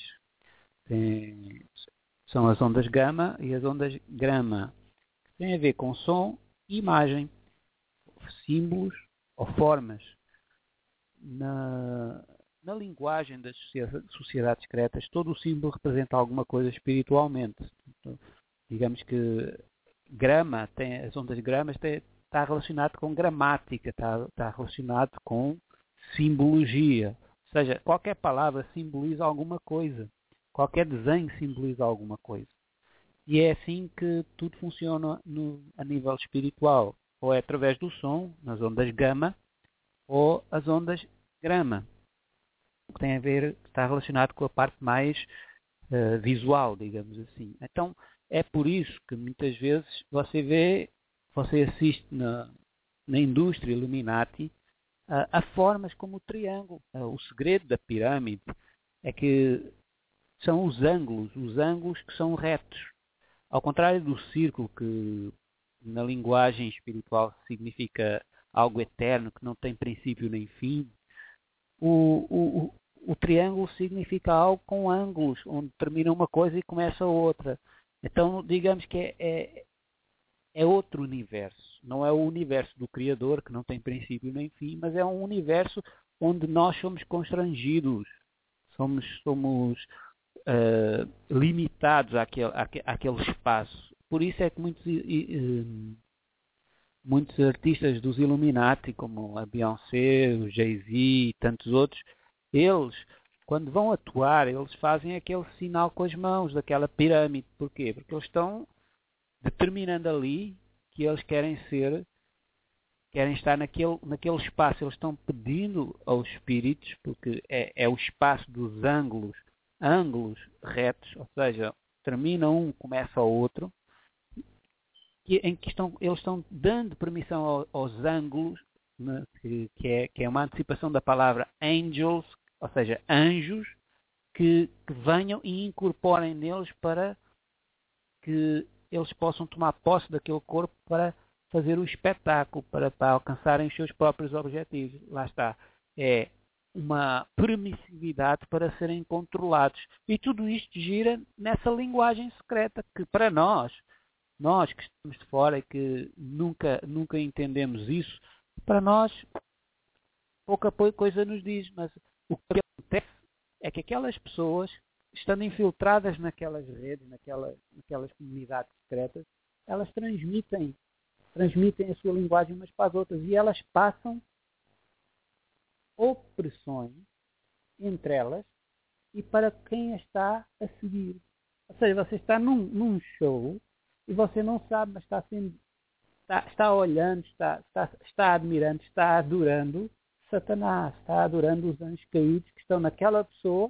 São as ondas gama e as ondas grama, que têm a ver com som e imagem, símbolos ou formas. Na linguagem das sociedades secretas, todo o símbolo representa alguma coisa espiritualmente. Então, digamos que grama, as ondas gramas está relacionado com gramática, está relacionado com simbologia. Ou seja, qualquer palavra simboliza alguma coisa. Qualquer desenho simboliza alguma coisa. E é assim que tudo funciona a nível espiritual. Ou é através do som, nas ondas gama, ou as ondas grama. Que tem a ver, está relacionado com a parte mais visual, digamos assim. Então, é por isso que muitas vezes você assiste na indústria Illuminati há formas como o triângulo. O segredo da pirâmide é que são os ângulos que são retos. Ao contrário do círculo, que na linguagem espiritual significa algo eterno, que não tem princípio nem fim, o triângulo significa algo com ângulos, onde termina uma coisa e começa outra. Então, digamos que é outro universo. Não é o universo do Criador, que não tem princípio nem fim, mas é um universo onde nós somos constrangidos. Somos limitados àquele espaço. Por isso é que muitos artistas dos Illuminati, como a Beyoncé, o Jay-Z e tantos outros, eles, quando vão atuar, eles fazem aquele sinal com as mãos, daquela pirâmide. Porquê? Porque eles estão determinando ali que eles querem estar naquele espaço. Eles estão pedindo aos espíritos, porque é o espaço dos ângulos retos, ou seja, termina um, começa o outro, eles estão dando permissão aos ângulos, né, que é uma antecipação da palavra angels, ou seja, anjos, que venham e incorporem neles para que eles possam tomar posse daquele corpo para fazer o espetáculo, para alcançarem os seus próprios objetivos. Lá está. É uma permissividade para serem controlados. E tudo isto gira nessa linguagem secreta que, para nós que estamos de fora e que nunca entendemos isso, para nós pouca coisa nos diz. Mas o que acontece é que aquelas pessoas, estando infiltradas naquelas redes, naquelas comunidades secretas, elas transmitem a sua linguagem umas para as outras e elas passam opressões entre elas e para quem a está a seguir. Ou seja, você está num show e você não sabe, mas está olhando, está admirando, está adorando Satanás, está adorando os anjos caídos que estão naquela pessoa,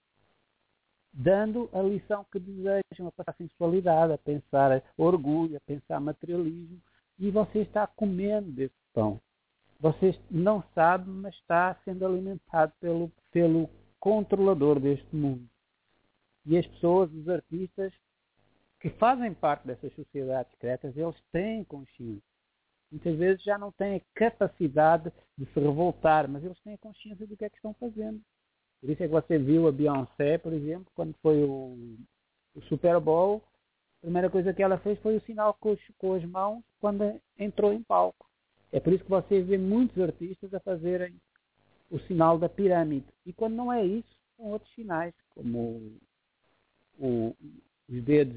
dando a lição que desejam, a passar sensualidade, a pensar orgulho, a pensar materialismo, e você está comendo desse pão. Você não sabe, mas está sendo alimentado pelo controlador deste mundo. E as pessoas, os artistas que fazem parte dessas sociedades secretas, eles têm consciência. Muitas vezes já não têm a capacidade de se revoltar, mas eles têm a consciência do que é que estão fazendo. Por isso é que você viu a Beyoncé, por exemplo, quando foi o Super Bowl, a primeira coisa que ela fez foi o sinal com as mãos quando entrou em palco. É por isso que você vê muitos artistas a fazerem o sinal da pirâmide. E quando não é isso, são outros sinais, como os dedos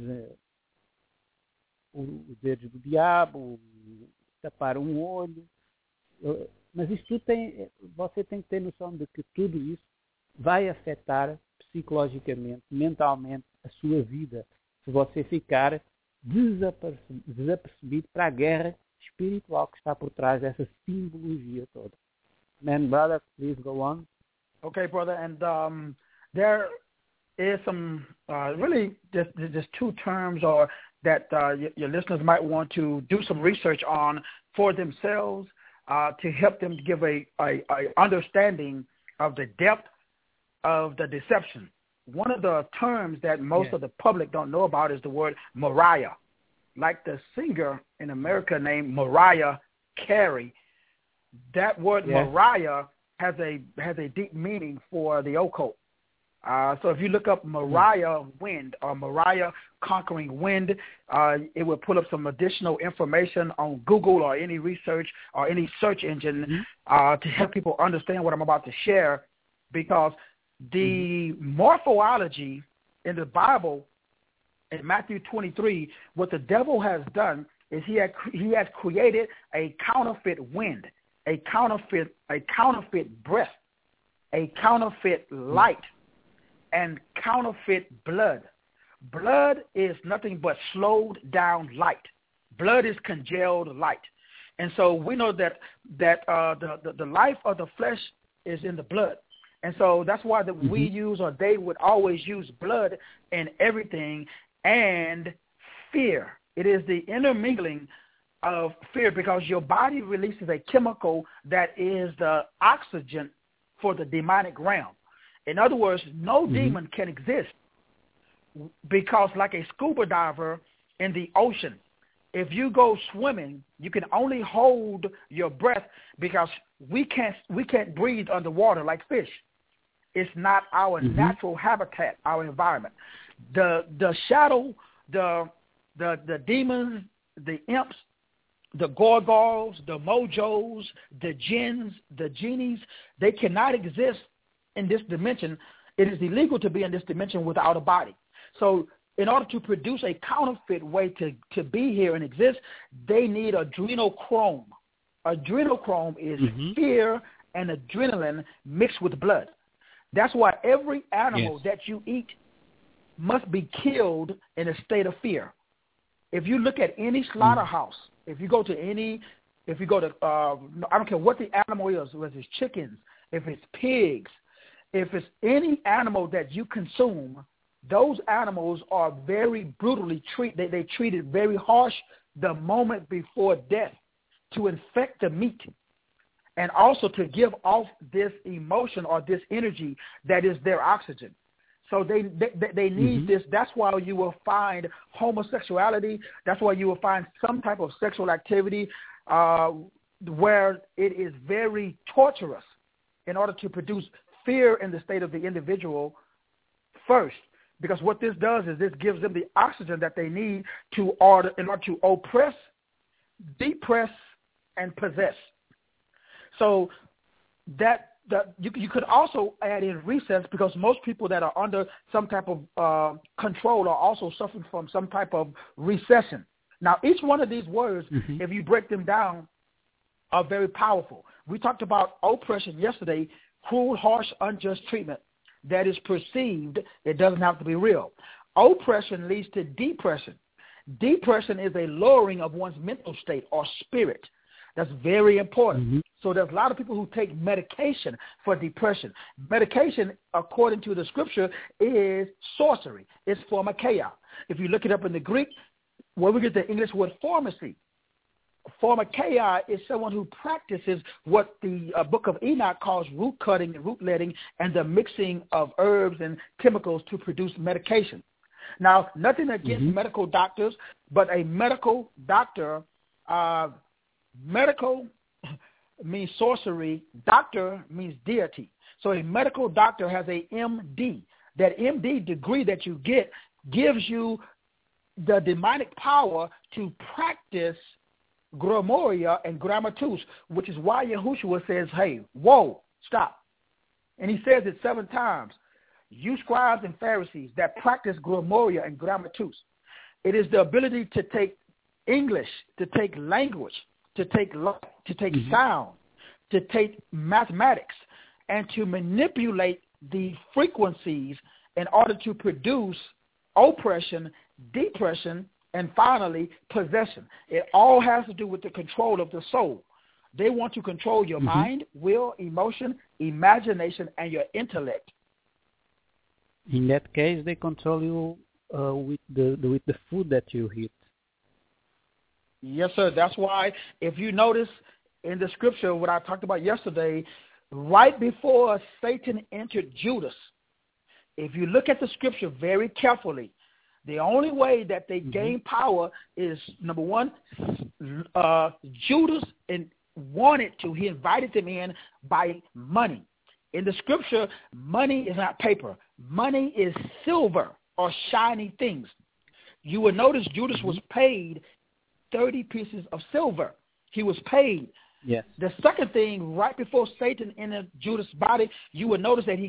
do diabo, tapar um olho. Mas isto tudo você tem que ter noção de que tudo isso vai afetar psicologicamente, mentalmente, a sua vida, se você ficar desapercebido para a guerra espiritual que está por trás dessa simbologia toda. Man, brother, please go on. Okay, brother, and there is some really just two terms or that your listeners might want to do some research on for themselves to help them give a understanding of the depth of the deception. One of the terms that most of the public don't know about is the word Mariah. Like the singer in America named Mariah Carey, that word Mariah has a deep meaning for the occult. So if you look up Mariah Wind or Mariah Conquering Wind, it will pull up some additional information on Google or any research or any search engine to help people understand what I'm about to share, because the morphology in the Bible in Matthew 23, what the devil has done is he has created a counterfeit wind, a counterfeit breath, a counterfeit light, and counterfeit blood. Blood is nothing but slowed down light. Blood is congealed light. And so we know that the life of the flesh is in the blood. And so that's why we use, or they would always use, blood in everything, and fear. It is the intermingling of fear because your body releases a chemical that is the oxygen for the demonic realm. In other words, no demon can exist because like a scuba diver in the ocean, if you go swimming, you can only hold your breath because we can't breathe underwater like fish. It's not our natural habitat, our environment. The shadow, the demons, the imps, the gargoyles, the mojos, the jinns, the genies, they cannot exist in this dimension. It is illegal to be in this dimension without a body. So in order to produce a counterfeit way to be here and exist, they need adrenochrome. Adrenochrome is fear and adrenaline mixed with blood. That's why every animal that you eat must be killed in a state of fear. If you look at any slaughterhouse, if you go to I don't care what the animal is, whether it's chickens, if it's pigs, if it's any animal that you consume, those animals are very brutally treated. They treated very harsh the moment before death to infect the meat and also to give off this emotion or this energy that is their oxygen. So they need this. That's why you will find homosexuality. That's why you will find some type of sexual activity where it is very torturous in order to produce fear in the state of the individual first. Because what this does is this gives them the oxygen that they need in order to oppress, depress, and possess. So you could also add in recess because most people that are under some type of control are also suffering from some type of recession. Now, each one of these words, if you break them down, are very powerful. We talked about oppression yesterday, cruel, harsh, unjust treatment that is perceived. It doesn't have to be real. Oppression leads to depression. Depression is a lowering of one's mental state or spirit. That's very important. So there's a lot of people who take medication for depression. Medication, according to the scripture, is sorcery. It's pharmakeia. If you look it up in the Greek, where we get the English word pharmacy. Pharmakeia is someone who practices what the book of Enoch calls root cutting and root letting and the mixing of herbs and chemicals to produce medication. Now, nothing against medical doctors, but a medical doctor, medical means sorcery, doctor means deity. So a medical doctor has a MD. That MD degree that you get gives you the demonic power to practice Grimoria and Grammatus, which is why Yahushua says, hey, whoa, stop. And he says it 7 times. You scribes and Pharisees that practice Grimoria and Grammatus. It is the ability to take English, to take language, to take sound, to take mathematics, and to manipulate the frequencies in order to produce oppression, depression, and finally, possession. It all has to do with the control of the soul. They want to control your mind, will, emotion, imagination, and your intellect. In that case, they control you with the food that you eat. Yes, sir. That's why, if you notice in the scripture, what I talked about yesterday, right before Satan entered Judas, if you look at the scripture very carefully, the only way that they gain power is, number one, Judas he invited them in by money. In the scripture, money is not paper. Money is silver or shiny things. You will notice Judas was paid 30 pieces of silver. He was paid. Yes. The second thing, right before Satan entered Judas' body, you will notice that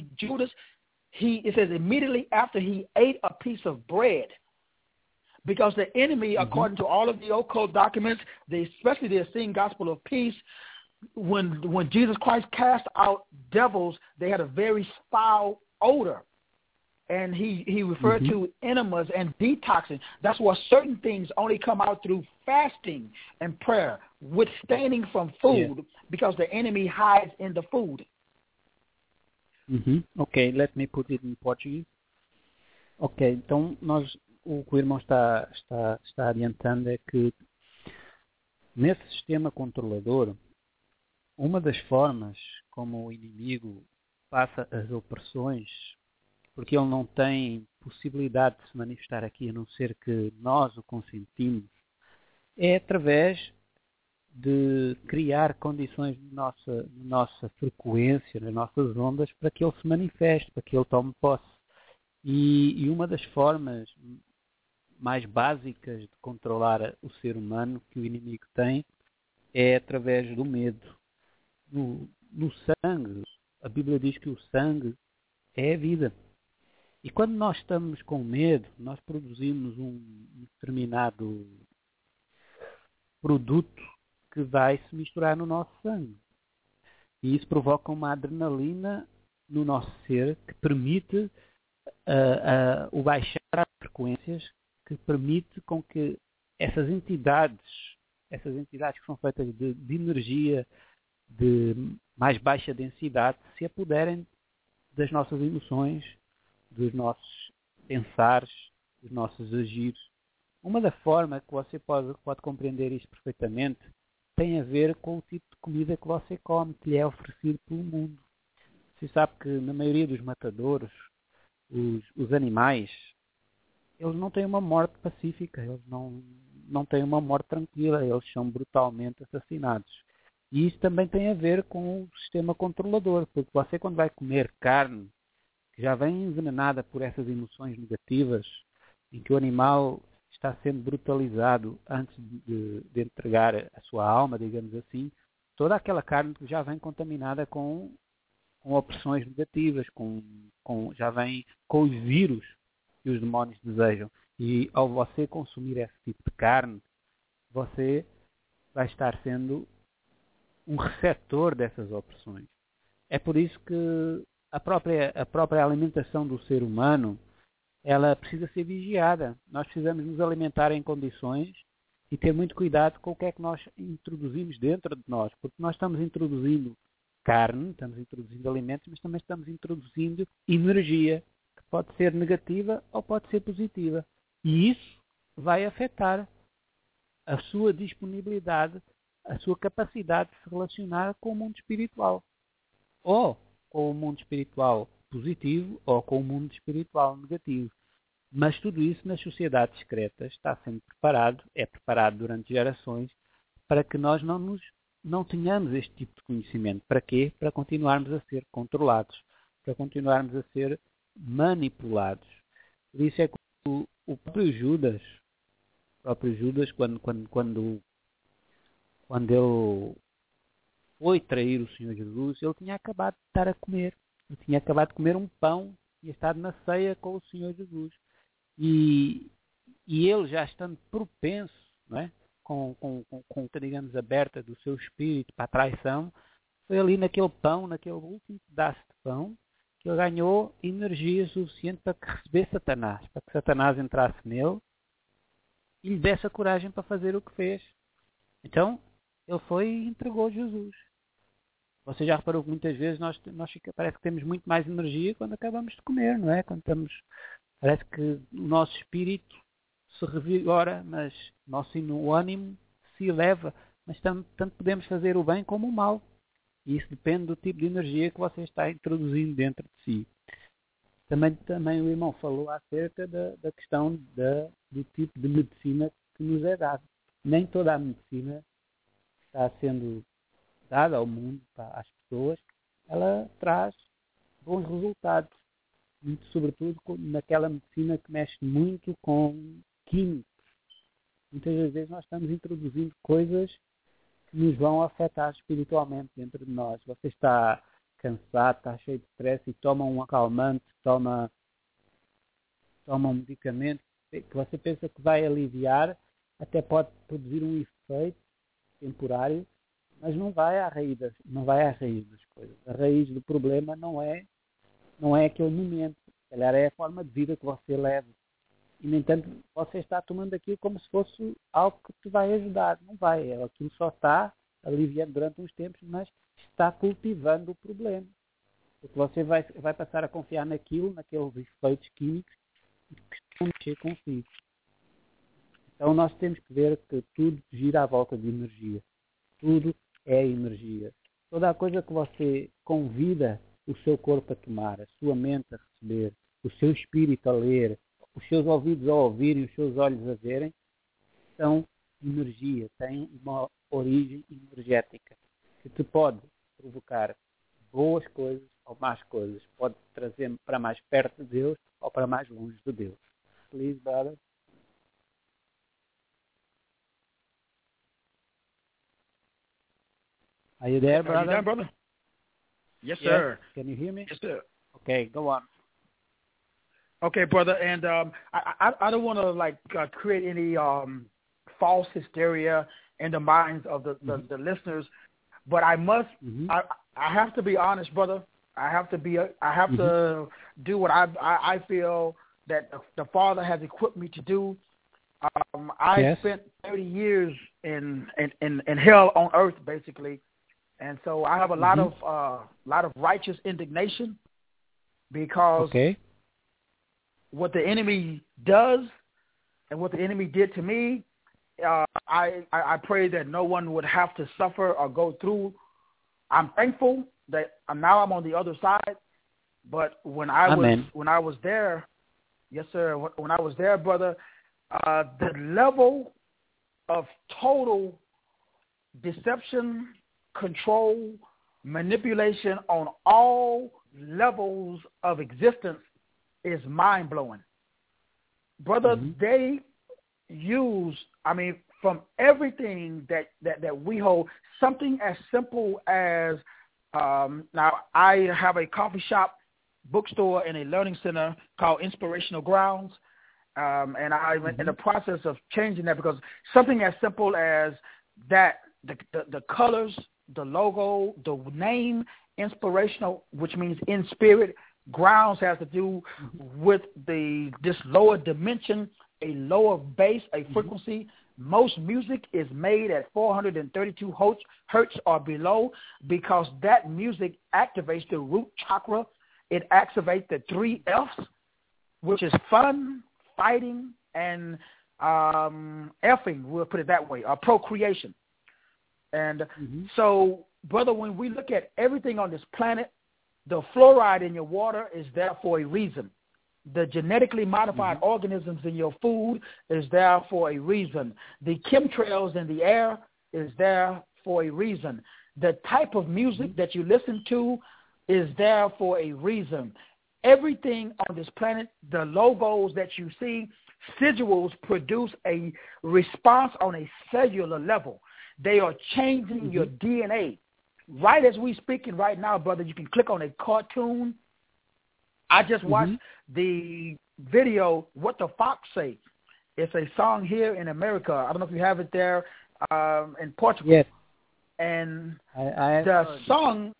it says immediately after he ate a piece of bread, because the enemy, according to all of the occult documents, especially the Essene Gospel of Peace, when Jesus Christ cast out devils, they had a very foul odor. And he referred to enemas and detoxing. That's why certain things only come out through fasting and prayer, abstaining from food, because the enemy hides in the food. Ok, let me put it in Portuguese. Ok, então o que o irmão está adiantando é que Nesse sistema controlador, uma das formas como o inimigo passa as opressões, porque ele não tem possibilidade de se manifestar aqui, a não ser que nós o consentimos, é através de criar condições na nossa frequência, nas nossas ondas, para que ele se manifeste, para que ele tome posse. E uma das formas mais básicas de controlar o ser humano que o inimigo tem é através do medo. No sangue, a Bíblia diz que o sangue é a vida. E quando nós estamos com medo, nós produzimos um determinado produto que vai se misturar no nosso sangue. E isso provoca uma adrenalina no nosso ser que permite o baixar as frequências, que permite com que essas entidades que são feitas de energia de mais baixa densidade se apoderem das nossas emoções, dos nossos pensares, dos nossos agires. Uma da forma que você pode compreender isso perfeitamente tem a ver com o tipo de comida que você come, que lhe é oferecido pelo mundo. Você sabe que na maioria dos matadouros, os animais, eles não têm uma morte pacífica, eles não têm uma morte tranquila, eles são brutalmente assassinados. E isso também tem a ver com o sistema controlador, porque você quando vai comer carne, que já vem envenenada por essas emoções negativas, em que o animal está sendo brutalizado antes de entregar a sua alma, digamos assim, toda aquela carne já vem contaminada com opressões negativas, já vem com os vírus que os demónios desejam. E ao você consumir esse tipo de carne, você vai estar sendo um receptor dessas opressões. É por isso que a própria alimentação do ser humano, ela precisa ser vigiada. Nós precisamos nos alimentar em condições e ter muito cuidado com o que é que nós introduzimos dentro de nós, porque nós estamos introduzindo carne, estamos introduzindo alimentos, mas também estamos introduzindo energia, que pode ser negativa ou pode ser positiva. E isso vai afetar a sua disponibilidade, a sua capacidade de se relacionar com o mundo espiritual. Ou com o mundo espiritual positivo ou com o mundo espiritual negativo. Mas tudo isso nas sociedades secretas está sendo preparado, é preparado durante gerações, para que nós não tenhamos este tipo de conhecimento. Para quê? Para continuarmos a ser controlados, para continuarmos a ser manipulados. Por isso é que o próprio Judas, quando ele foi trair o Senhor Jesus, ele tinha acabado de estar a comer. Ele tinha acabado de comer um pão e estado na ceia com o Senhor Jesus. E ele já estando propenso, não é? com digamos, aberta do seu espírito para a traição, foi ali naquele pão, naquele último pedaço de pão, que ele ganhou energia suficiente para que recebesse Satanás, para que Satanás entrasse nele e lhe desse a coragem para fazer o que fez. Então, ele foi e entregou Jesus. Você já reparou que muitas vezes nós parece que temos muito mais energia quando acabamos de comer, não é? Parece que o nosso espírito se revigora, mas o ânimo se eleva. Mas tanto podemos fazer o bem como o mal. E isso depende do tipo de energia que você está introduzindo dentro de si. Também o irmão falou acerca da questão do tipo de medicina que nos é dado. Nem toda a medicina está sendo dada ao mundo, às pessoas, ela traz bons resultados. Muito, sobretudo naquela medicina que mexe muito com químicos. Muitas das vezes nós estamos introduzindo coisas que nos vão afetar espiritualmente dentro de nós. Você está cansado, está cheio de stress e toma um acalmante, toma um medicamento que você pensa que vai aliviar, até pode produzir um efeito temporário, mas não vai à raiz das coisas. A raiz do problema não é aquele momento. Se calhar é a forma de vida que você leva. E, no entanto, você está tomando aquilo como se fosse algo que te vai ajudar. Não vai. Aquilo só está aliviando durante uns tempos, mas está cultivando o problema. Porque você vai passar a confiar naqueles efeitos químicos que estão a mexer consigo. Então nós temos que ver que tudo gira à volta de energia. Tudo é energia. Toda a coisa que você convida o seu corpo a tomar, a sua mente a receber, o seu espírito a ler, os seus ouvidos a ouvirem, os seus olhos a verem, são energia, têm uma origem energética que te pode provocar boas coisas ou más coisas, pode trazer para mais perto de Deus ou para mais longe de Deus. Please, brother. Are you there, brother? Are you done, brother? Yes, Yeah. sir. Can you hear me? Yes, sir. Okay, go on. Okay, brother, and I don't want to create any false hysteria in the minds of the listeners, but I must I have to be honest, brother. I have to to do what I feel that the Father has equipped me to do. I spent 30 years in hell on earth, basically, and so I have a lot of righteous indignation because what the enemy does and what the enemy did to me, I pray that no one would have to suffer or go through. I'm thankful that now I'm on the other side, but when I was there, yes, sir, when I was there, brother, the level of total deception, control, manipulation on all levels of existence is mind-blowing. Brother, they use, from everything that we hold, something as simple as, now I have a coffee shop, bookstore, and a learning center called Inspirational Grounds, and I'm in the process of changing that because something as simple as that, the colors, the logo, the name, Inspirational, which means in spirit, Grounds has to do with this lower dimension, a lower bass, a frequency. Most music is made at 432 hertz or below because that music activates the root chakra. It activates the 3 Fs, which is fun, fighting, and effing, we'll put it that way, or procreation. And so, brother, when we look at everything on this planet, the fluoride in your water is there for a reason. The genetically modified organisms in your food is there for a reason. The chemtrails in the air is there for a reason. The type of music that you listen to is there for a reason. Everything on this planet, the logos that you see, sigils produce a response on a cellular level. They are changing your DNA. Right as we speaking right now, brother, you can click on a cartoon. I just watched the video, What the Fox Say. It's a song here in America. I don't know if you have it there in Portugal. Yes. And I the song,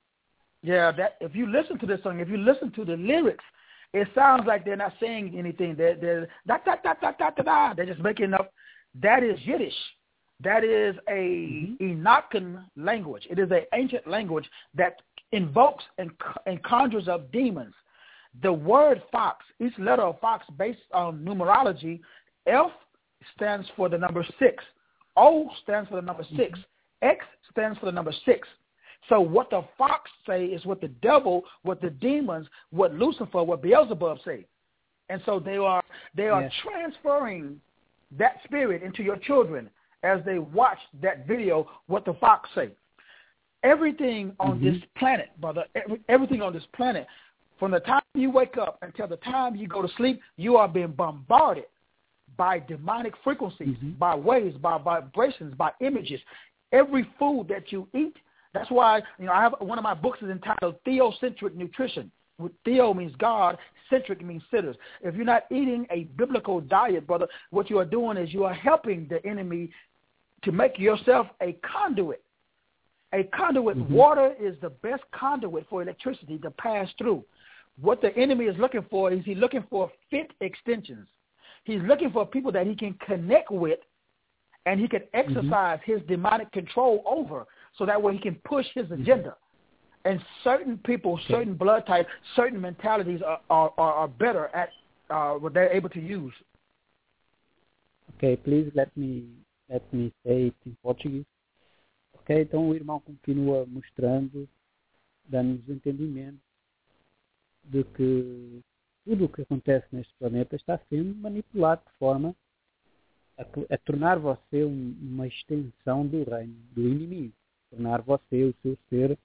that if you listen to this song, if you listen to the lyrics, it sounds like they're not saying anything. They're da da da da da da da. They're just making up. That is Yiddish. That is a Enochian language. It is an ancient language that invokes and conjures up demons. The word fox, each letter of fox based on numerology, F stands for the number 6. O stands for the number 6. X stands for the number 6. So what the fox say is what the devil, what the demons, what Lucifer, what Beelzebub say. And so they are transferring that spirit into your children as they watch that video, What the Fox Say. Everything on this planet, brother, everything on this planet, from the time you wake up until the time you go to sleep, you are being bombarded by demonic frequencies, by waves, by vibrations, by images. Every food that you eat, that's why, I have one of my books is entitled Theocentric Nutrition. Theo means God, centric means sitters. If you're not eating a biblical diet, brother, what you are doing is you are helping the enemy to make yourself a conduit. A conduit, water is the best conduit for electricity to pass through. What the enemy is looking for is he's looking for fit extensions. He's looking for people that he can connect with and he can exercise his demonic control over so that way he can push his agenda. And certain people, certain blood types, certain mentalities are better at what they're able to use. Okay, please let me say it in Portuguese. Ok, então o irmão continua mostrando, dando-nos entendimento de que tudo o que acontece neste planeta está sendo manipulado de forma a tornar você uma extensão do reino do inimigo, tornar você, o seu ser,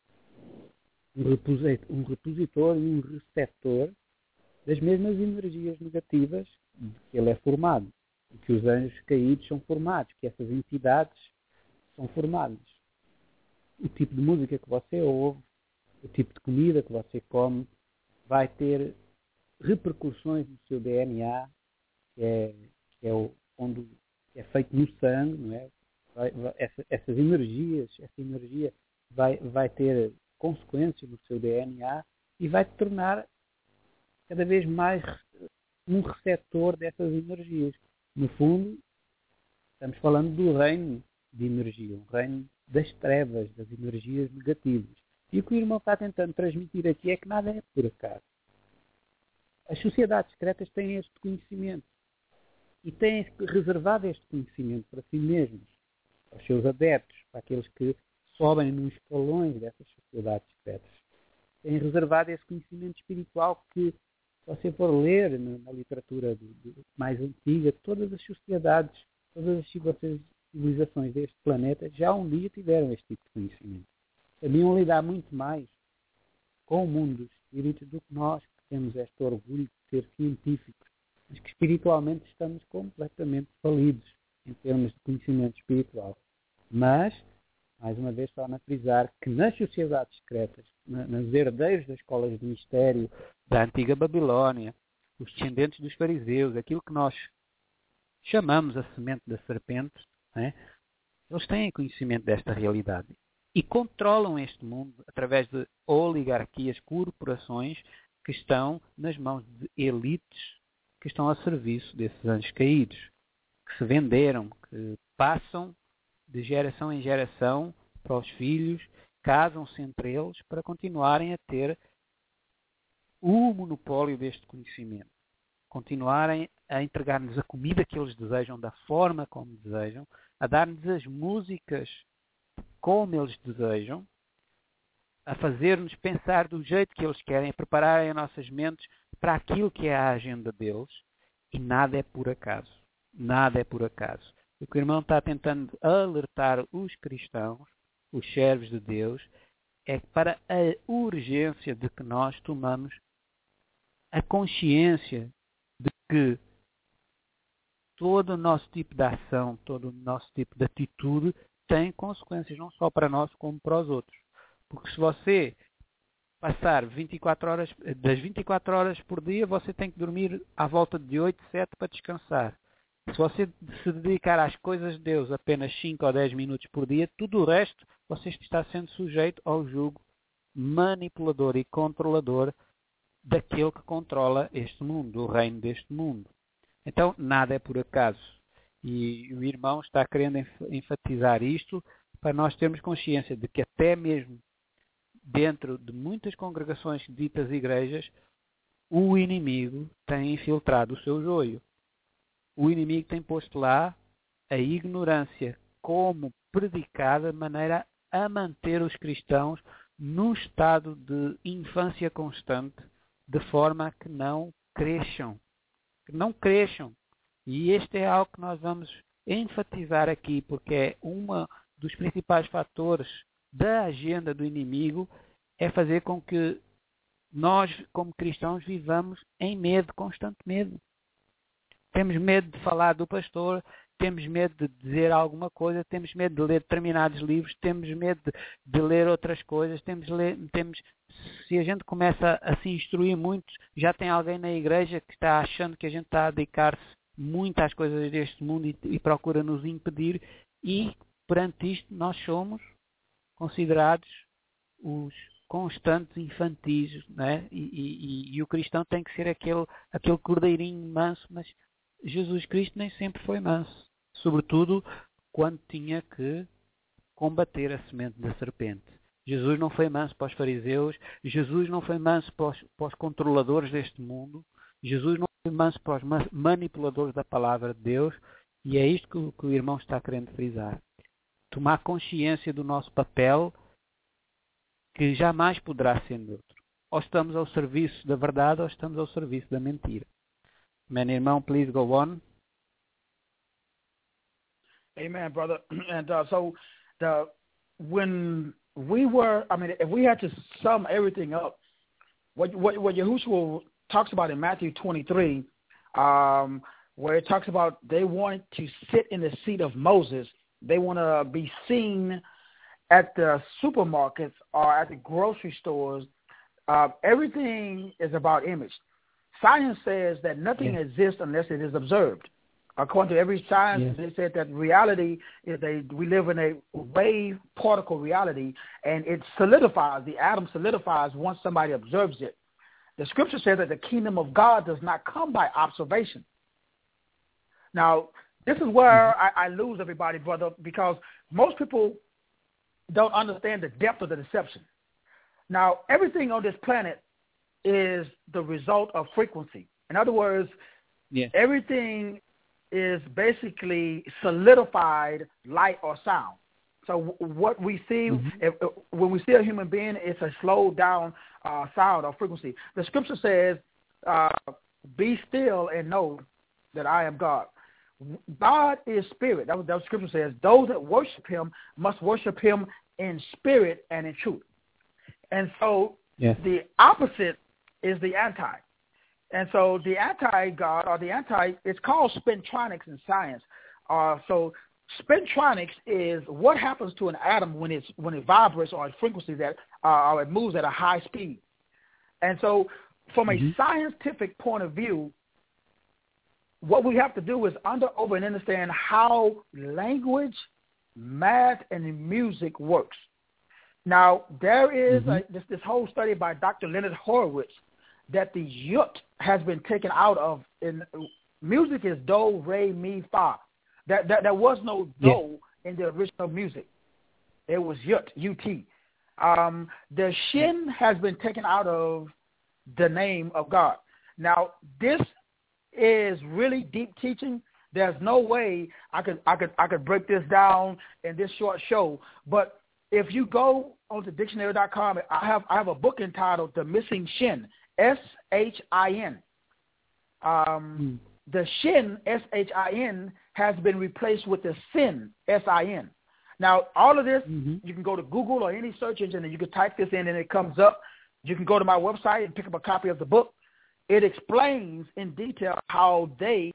um repositor e um receptor das mesmas energias negativas de que ele é formado, de que os anjos caídos são formados, que essas entidades são formadas. O tipo de música que você ouve, o tipo de comida que você come, vai ter repercussões no seu DNA, que é feito no sangue, não é? Essa energia vai ter consequências no seu DNA e vai te tornar cada vez mais um receptor dessas energias. No fundo, estamos falando do reino de energia, o reino das trevas, das energias negativas. E o que o irmão está tentando transmitir aqui é que nada é por acaso. As sociedades secretas têm este conhecimento e têm reservado este conhecimento para si mesmos, para os seus adeptos, para aqueles que sobem nos escalões dessas sociedades secretas. Têm reservado esse conhecimento espiritual que, se você for ler na literatura mais antiga, todas as sociedades, todas as civilizações deste planeta já um dia tiveram este tipo de conhecimento. Sabiam lidar muito mais com o mundo dos espíritos do que nós, que temos este orgulho de ser científicos, mas que espiritualmente estamos completamente falidos em termos de conhecimento espiritual. Mas, mais uma vez, só a frisar que nas sociedades secretas, nos herdeiros das escolas de mistério da antiga Babilónia, os descendentes dos fariseus, aquilo que nós chamamos a semente da serpente, né? Eles têm conhecimento desta realidade e controlam este mundo através de oligarquias, corporações que estão nas mãos de elites que estão a serviço desses anjos caídos, que se venderam, que passam de geração em geração para os filhos, casam-se entre eles para continuarem a ter o monopólio deste conhecimento, continuarem a entregar-nos a comida que eles desejam, da forma como desejam, a dar-nos as músicas como eles desejam, a fazer-nos pensar do jeito que eles querem, a prepararem as nossas mentes para aquilo que é a agenda deles, e nada é por acaso. Nada é por acaso. O que o irmão está tentando alertar os cristãos, os servos de Deus, é para a urgência de que nós tomamos a consciência de que todo o nosso tipo de ação, todo o nosso tipo de atitude tem consequências, não só para nós, como para os outros. Porque se você passar das 24 horas por dia, você tem que dormir à volta de 8, 7 para descansar. Se você se dedicar às coisas de Deus apenas 5 ou 10 minutos por dia, tudo o resto você está sendo sujeito ao jugo manipulador e controlador daquele que controla este mundo, o reino deste mundo. Então, nada é por acaso. E o irmão está querendo enfatizar isto para nós termos consciência de que até mesmo dentro de muitas congregações ditas igrejas, o inimigo tem infiltrado o seu joio. O inimigo tem posto lá a ignorância como predicada de maneira a manter os cristãos num estado de infância constante, de forma a que não cresçam. Que não cresçam. E este é algo que nós vamos enfatizar aqui, porque é um dos principais fatores da agenda do inimigo, é fazer com que nós, como cristãos, vivamos em medo, constante medo. Temos medo de falar do pastor, temos medo de dizer alguma coisa, temos medo de ler determinados livros, temos medo de ler outras coisas, se a gente começa a se instruir muito, já tem alguém na igreja que está achando que a gente está a dedicar-se muito às coisas deste mundo e procura nos impedir, e perante isto nós somos considerados os constantes infantis, né? E o cristão tem que ser aquele cordeirinho manso, mas Jesus Cristo nem sempre foi manso, sobretudo quando tinha que combater a semente da serpente. Jesus não foi manso para os fariseus, Jesus não foi manso para os controladores deste mundo, Jesus não foi manso para os manipuladores da palavra de Deus, E é isto que o irmão está querendo frisar. Tomar consciência do nosso papel, que jamais poderá ser neutro. Ou estamos ao serviço da verdade ou estamos ao serviço da mentira. Man, irmão, please go on. Amen, brother. And when we were, if we had to sum everything up, what Yahushua talks about in Matthew 23, where it talks about they want to sit in the seat of Moses, they want to be seen at the supermarkets or at the grocery stores. Everything is about image. Science says that nothing exists unless it is observed. According to every science, they said that reality is we live in a wave particle reality, and it solidifies. The atom solidifies once somebody observes it. The scripture says that the kingdom of God does not come by observation. Now, this is where I lose everybody, brother, because most people don't understand the depth of the deception. Now, everything on this planet is the result of frequency. In other words, everything is basically solidified light or sound. So what we see, when we see a human being, it's a slowed down sound or frequency. The scripture says, be still and know that I am God. God is spirit. That what scripture says. Those that worship him must worship him in spirit and in truth. And so the opposite is the anti. And so the anti-God or the it's called spintronics in science. So spintronics is what happens to an atom when it vibrates or at frequency that or it moves at a high speed. And so from a scientific point of view, what we have to do is over and understand how language, math, and music works. Now, there is this whole study by Dr. Leonard Horowitz that the yut has been taken out of. In music is do, re, mi, fa. There was no do in the original music. It was yut, U-T. The shin has been taken out of the name of God. Now, this is really deep teaching. There's no way I could break this down in this short show. But if you go onto dictionary.com, I have a book entitled The Missing Shin, S-H-I-N. The shin, S-H-I-N, has been replaced with the sin, S-I-N. Now, all of this, you can go to Google or any search engine and you can type this in and it comes up. You can go to my website and pick up a copy of the book. It explains in detail how they,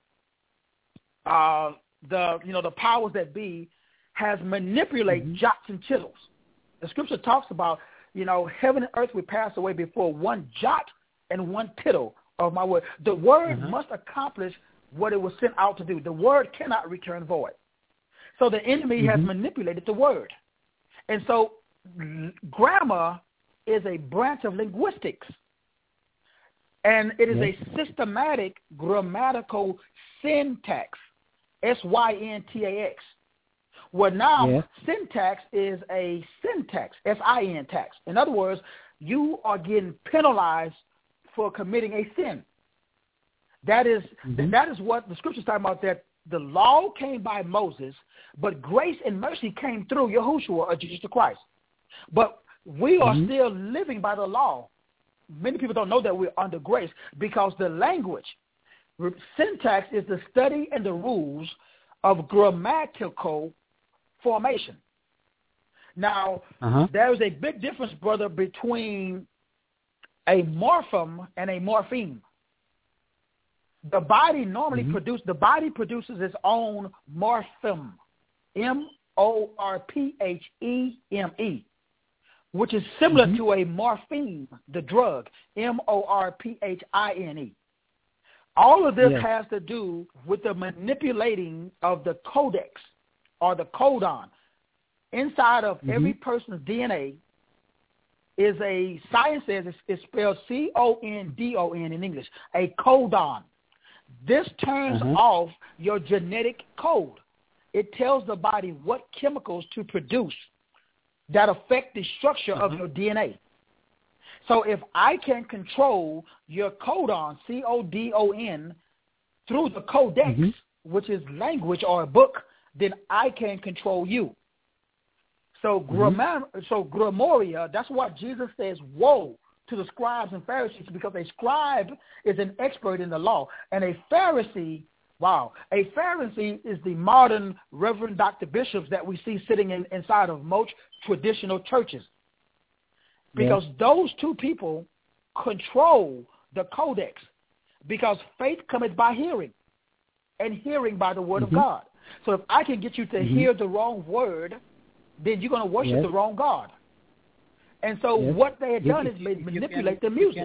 the powers that be, has manipulated jots and tittles. The scripture talks about, heaven and earth will pass away before one jot and one tittle of my word. The word must accomplish what it was sent out to do. The word cannot return void. So the enemy has manipulated the word. And so grammar is a branch of linguistics. And it is a systematic grammatical syntax, S-Y-N-T-A-X. Well, now syntax is a syntax, S-I-N tax. In other words, you are getting penalized for committing a sin. That is what the scripture is talking about, that the law came by Moses, but grace and mercy came through Yahushua or Jesus Christ. But we are still living by the law. Many people don't know that we're under grace because the language, syntax is the study and the rules of grammatical formation. Now, there is a big difference, brother, between a morpheme and a morpheme. The body normally produces its own morpheme, M-O-R-P-H-E-M-E, which is similar to a morphine, the drug, M-O-R-P-H-I-N-E. All of this has to do with the manipulating of the codex or the codon. Inside of every person's DNA is a, science says it's spelled C-O-N-D-O-N in English, a codon. This turns off your genetic code. It tells the body what chemicals to produce that affect the structure of your DNA. So if I can control your codon, C-O-D-O-N, through the codex, which is language or a book, then I can control you. So Grimoria, that's what Jesus says, woe to the scribes and Pharisees, because a scribe is an expert in the law. And a Pharisee is the modern Reverend Dr. Bishops that we see sitting inside of most traditional churches. Because those two people control the codex. Because faith cometh by hearing, and hearing by the word of God. So if I can get you to hear the wrong word, then you're going to worship the wrong God. And so what they had done is manipulate the music.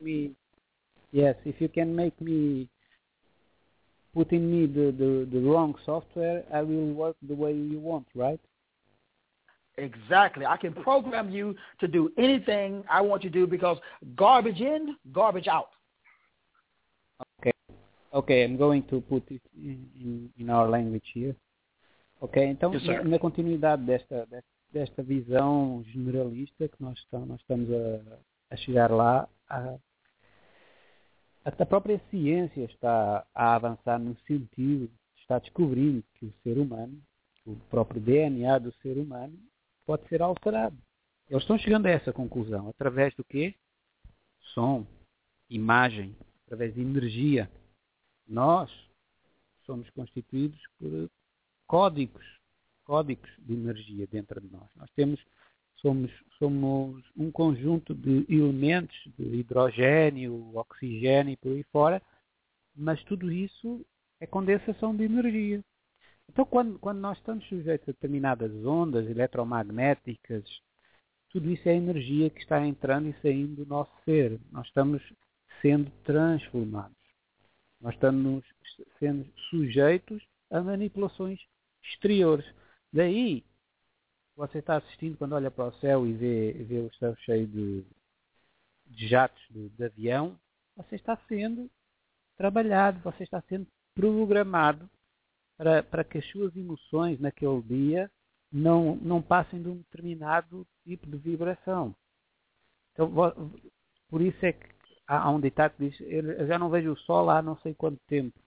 If you can make me, put in me the wrong software, I will work the way you want, right? Exactly. I can program you to do anything I want you to do, because garbage in, garbage out. Ok, I'm going to put it in our language here. Ok, então na continuidade desta visão generalista que nós estamos a chegar lá, a própria ciência está a avançar no sentido, está descobrindo que o ser humano, o próprio DNA do ser humano, pode ser alterado. Eles estão chegando a essa conclusão através do quê? Som, imagem, através de energia. Nós somos constituídos por códigos de energia dentro de nós. Somos um conjunto de elementos, de hidrogênio, oxigênio e por aí fora, mas tudo isso é condensação de energia. Então, quando nós estamos sujeitos a determinadas ondas eletromagnéticas, tudo isso é energia que está entrando e saindo do nosso ser. Nós estamos sendo transformados. Nós estamos sendo sujeitos a manipulações exteriores. Daí, você está assistindo, quando olha para o céu e vê o céu cheio de jatos de avião, você está sendo trabalhado, você está sendo programado para que as suas emoções naquele dia não passem de um determinado tipo de vibração. Então, por isso é que há um ditado que diz: eu já não vejo o sol há não sei quanto tempo.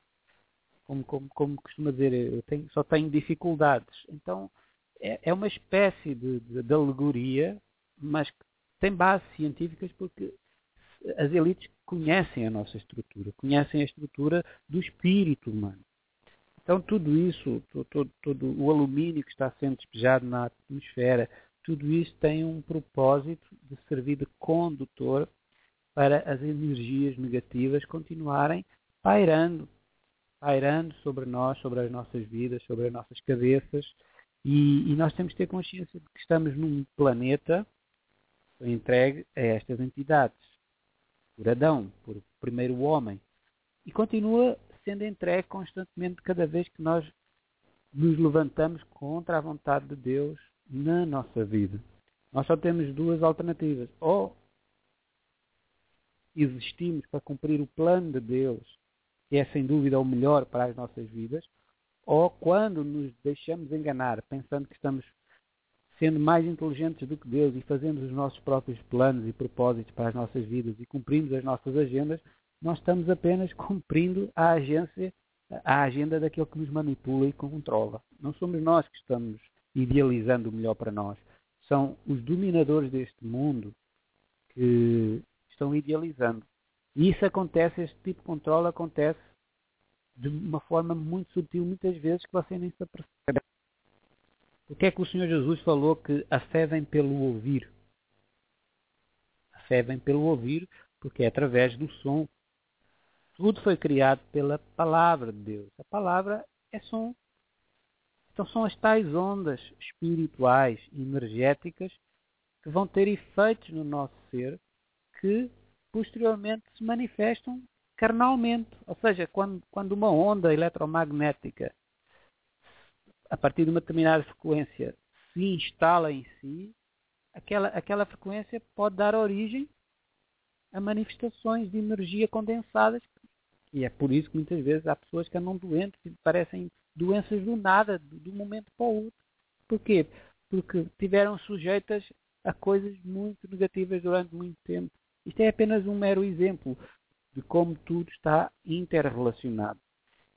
Como costuma dizer, só tenho dificuldades. Então, é uma espécie de alegoria, mas que tem bases científicas, porque as elites conhecem a nossa estrutura, conhecem a estrutura do espírito humano. Então, tudo isso, todo o alumínio que está sendo despejado na atmosfera, tudo isso tem um propósito de servir de condutor para as energias negativas continuarem pairando sobre nós, sobre as nossas vidas, sobre as nossas cabeças, e nós temos que ter consciência de que estamos num planeta entregue a estas entidades, por Adão, por primeiro homem, e continua sendo entregue constantemente cada vez que nós nos levantamos contra a vontade de Deus na nossa vida. Nós só temos duas alternativas: ou existimos para cumprir o plano de Deus, que é sem dúvida o melhor para as nossas vidas, ou quando nos deixamos enganar, pensando que estamos sendo mais inteligentes do que Deus e fazendo os nossos próprios planos e propósitos para as nossas vidas e cumprimos as nossas agendas, nós estamos apenas cumprindo a agenda daquele que nos manipula e controla. Não somos nós que estamos idealizando o melhor para nós. São os dominadores deste mundo que estão idealizando. E isso acontece, este tipo de controle acontece de uma forma muito sutil, muitas vezes, que você nem se apercebe. O que é que o Senhor Jesus falou? Que a fé vem pelo ouvir. A fé vem pelo ouvir, porque é através do som. Tudo foi criado pela palavra de Deus. A palavra é som. Então são as tais ondas espirituais, energéticas, que vão ter efeitos no nosso ser, que posteriormente se manifestam carnalmente. Ou seja, quando uma onda eletromagnética, a partir de uma determinada frequência, se instala em si, aquela frequência pode dar origem a manifestações de energia condensadas. E é por isso que muitas vezes há pessoas que andam doentes e parecem doenças do nada, de um momento para o outro. Porquê? Porque estiveram sujeitas a coisas muito negativas durante muito tempo. Isto é apenas um mero exemplo de como tudo está interrelacionado.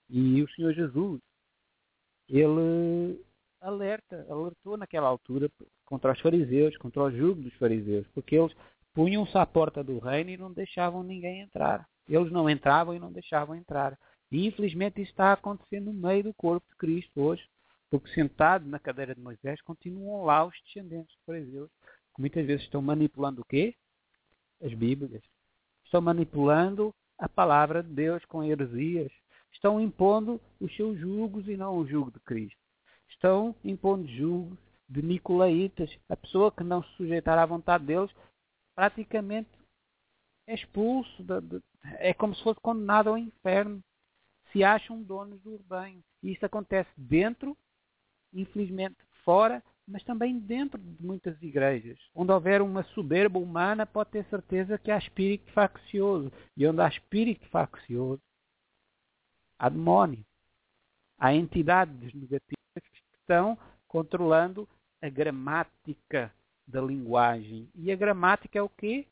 E o Senhor Jesus, ele alertou naquela altura contra os fariseus, contra o jugo dos fariseus, porque eles punham-se à porta do reino e não deixavam ninguém entrar. Eles não entravam e não deixavam entrar. E infelizmente isso está acontecendo no meio do corpo de Cristo hoje, porque sentado na cadeira de Moisés continuam lá os descendentes dos fariseus, que muitas vezes estão manipulando o quê? As Bíblias. Estão manipulando a palavra de Deus com heresias. Estão impondo os seus julgos e não o jugo de Cristo. Estão impondo julgos de nicolaítas. A pessoa que não se sujeitar à vontade deles praticamente é expulso. É como se fosse condenado ao inferno. Se acham donos do rebanho. E isso acontece dentro, infelizmente fora, mas também dentro de muitas igrejas. Onde houver uma soberba humana, pode ter certeza que há espírito faccioso. E onde há espírito faccioso, há demónio. Há entidades negativas que estão controlando a gramática da linguagem. E a gramática é o quê?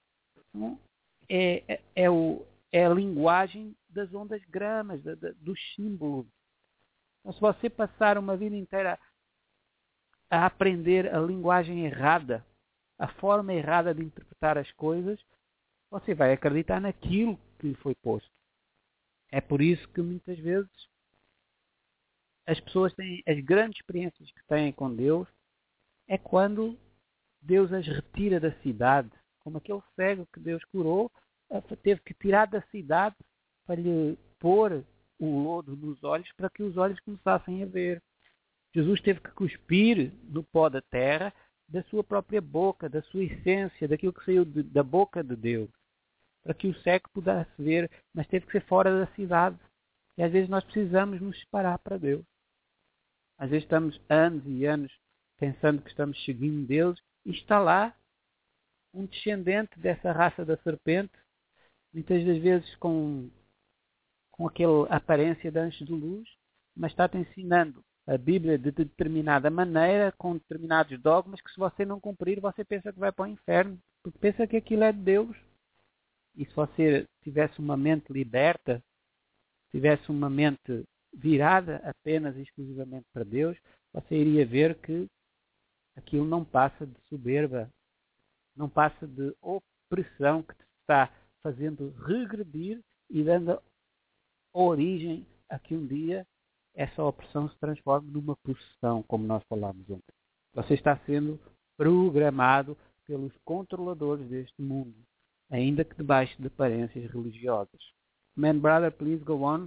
É a linguagem das ondas gramas, dos símbolos. Então, se você passar uma vida inteira a aprender a linguagem errada, a forma errada de interpretar as coisas, você vai acreditar naquilo que lhe foi posto. É por isso que muitas vezes as pessoas têm as grandes experiências que têm com Deus é quando Deus as retira da cidade, como aquele cego que Deus curou, teve que tirar da cidade para lhe pôr o lodo nos olhos para que os olhos começassem a ver. Jesus teve que cuspir no pó da terra da sua própria boca, da sua essência, daquilo que saiu da boca de Deus, para que o cego pudesse ver, mas teve que ser fora da cidade. E às vezes nós precisamos nos separar para Deus. Às vezes estamos anos e anos pensando que estamos seguindo Deus e está lá um descendente dessa raça da serpente, muitas das vezes com aquela aparência de anjo de luz, mas está-te ensinando a Bíblia de determinada maneira, com determinados dogmas, que se você não cumprir, você pensa que vai para o inferno, porque pensa que aquilo é de Deus. E se você tivesse uma mente liberta, tivesse uma mente virada apenas e exclusivamente para Deus, você iria ver que aquilo não passa de soberba, não passa de opressão que te está fazendo regredir e dando origem a que um dia essa opressão se transforme numa possessão, como nós falámos ontem. Você está sendo programado pelos controladores deste mundo, ainda que debaixo de aparências religiosas. Man, brother, please go on.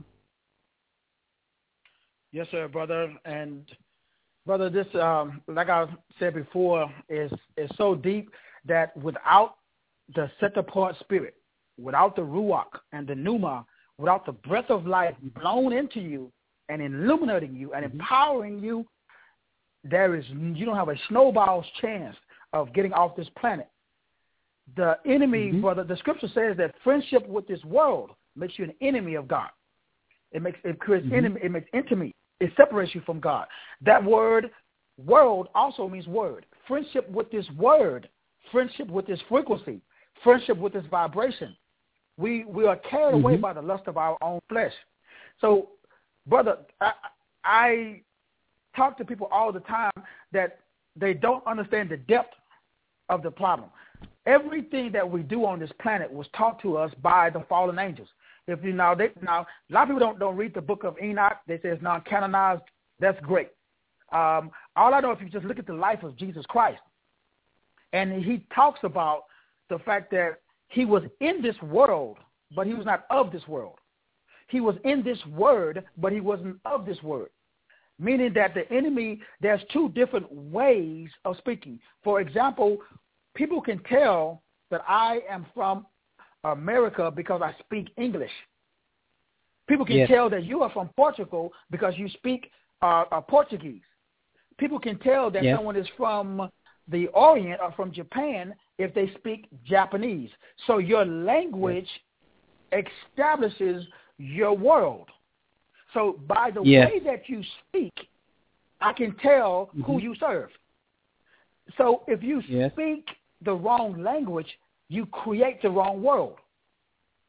Yes, sir, brother. And brother, this, like I said before, is so deep that without the set-apart spirit, without the ruach and the pneuma, without the breath of life blown into you and illuminating you and empowering you, you don't have a snowball's chance of getting off this planet. The enemy, brother, the scripture says that friendship with this world makes you an enemy of God. It creates enemy. It makes intimate. It separates you from God. That word, world, also means word. Friendship with this word, friendship with this frequency, friendship with this vibration. We are carried away by the lust of our own flesh. So, brother, I talk to people all the time that they don't understand the depth of the problem. Everything that we do on this planet was taught to us by the fallen angels. If you now, a lot of people don't read the book of Enoch. They say it's non-canonized. That's great. All I know, if you just look at the life of Jesus Christ, and he talks about the fact that he was in this world, but he was not of this world. He was in this word, but he wasn't of this word. Meaning that the enemy, there's two different ways of speaking. For example, people can tell that I am from America because I speak English. People can tell that you are from Portugal because you speak Portuguese. People can tell that someone is from the Orient or from Japan if they speak Japanese. So your language establishes your world. So by the way that you speak, I can tell who you serve. So if you speak the wrong language, you create the wrong world.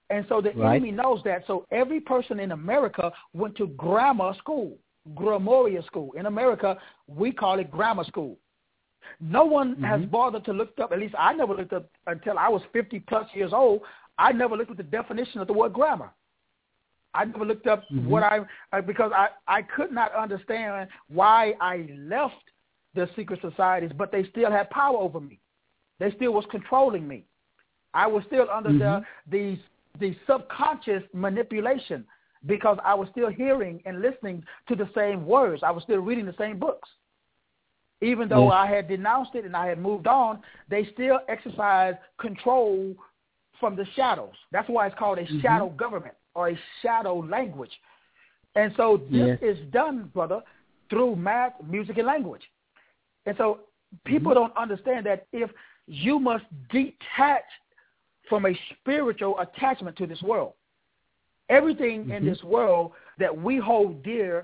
And so the enemy knows that. So every person in America went to grammar school, grammarian school. In America, we call it grammar school. No one has bothered to look up, at least I never looked up until I was 50 plus years old. I never looked at the definition of the word grammar. I never looked up because I could not understand why I left the secret societies, but they still had power over me. They still was controlling me. I was still under the subconscious manipulation because I was still hearing and listening to the same words. I was still reading the same books. Even though I had denounced it and I had moved on, they still exercise control from the shadows. That's why it's called a shadow government or a shadow language. And so this is done, brother, through math, music, and language. And so people don't understand that if you must detach from a spiritual attachment to this world. Everything in this world that we hold dear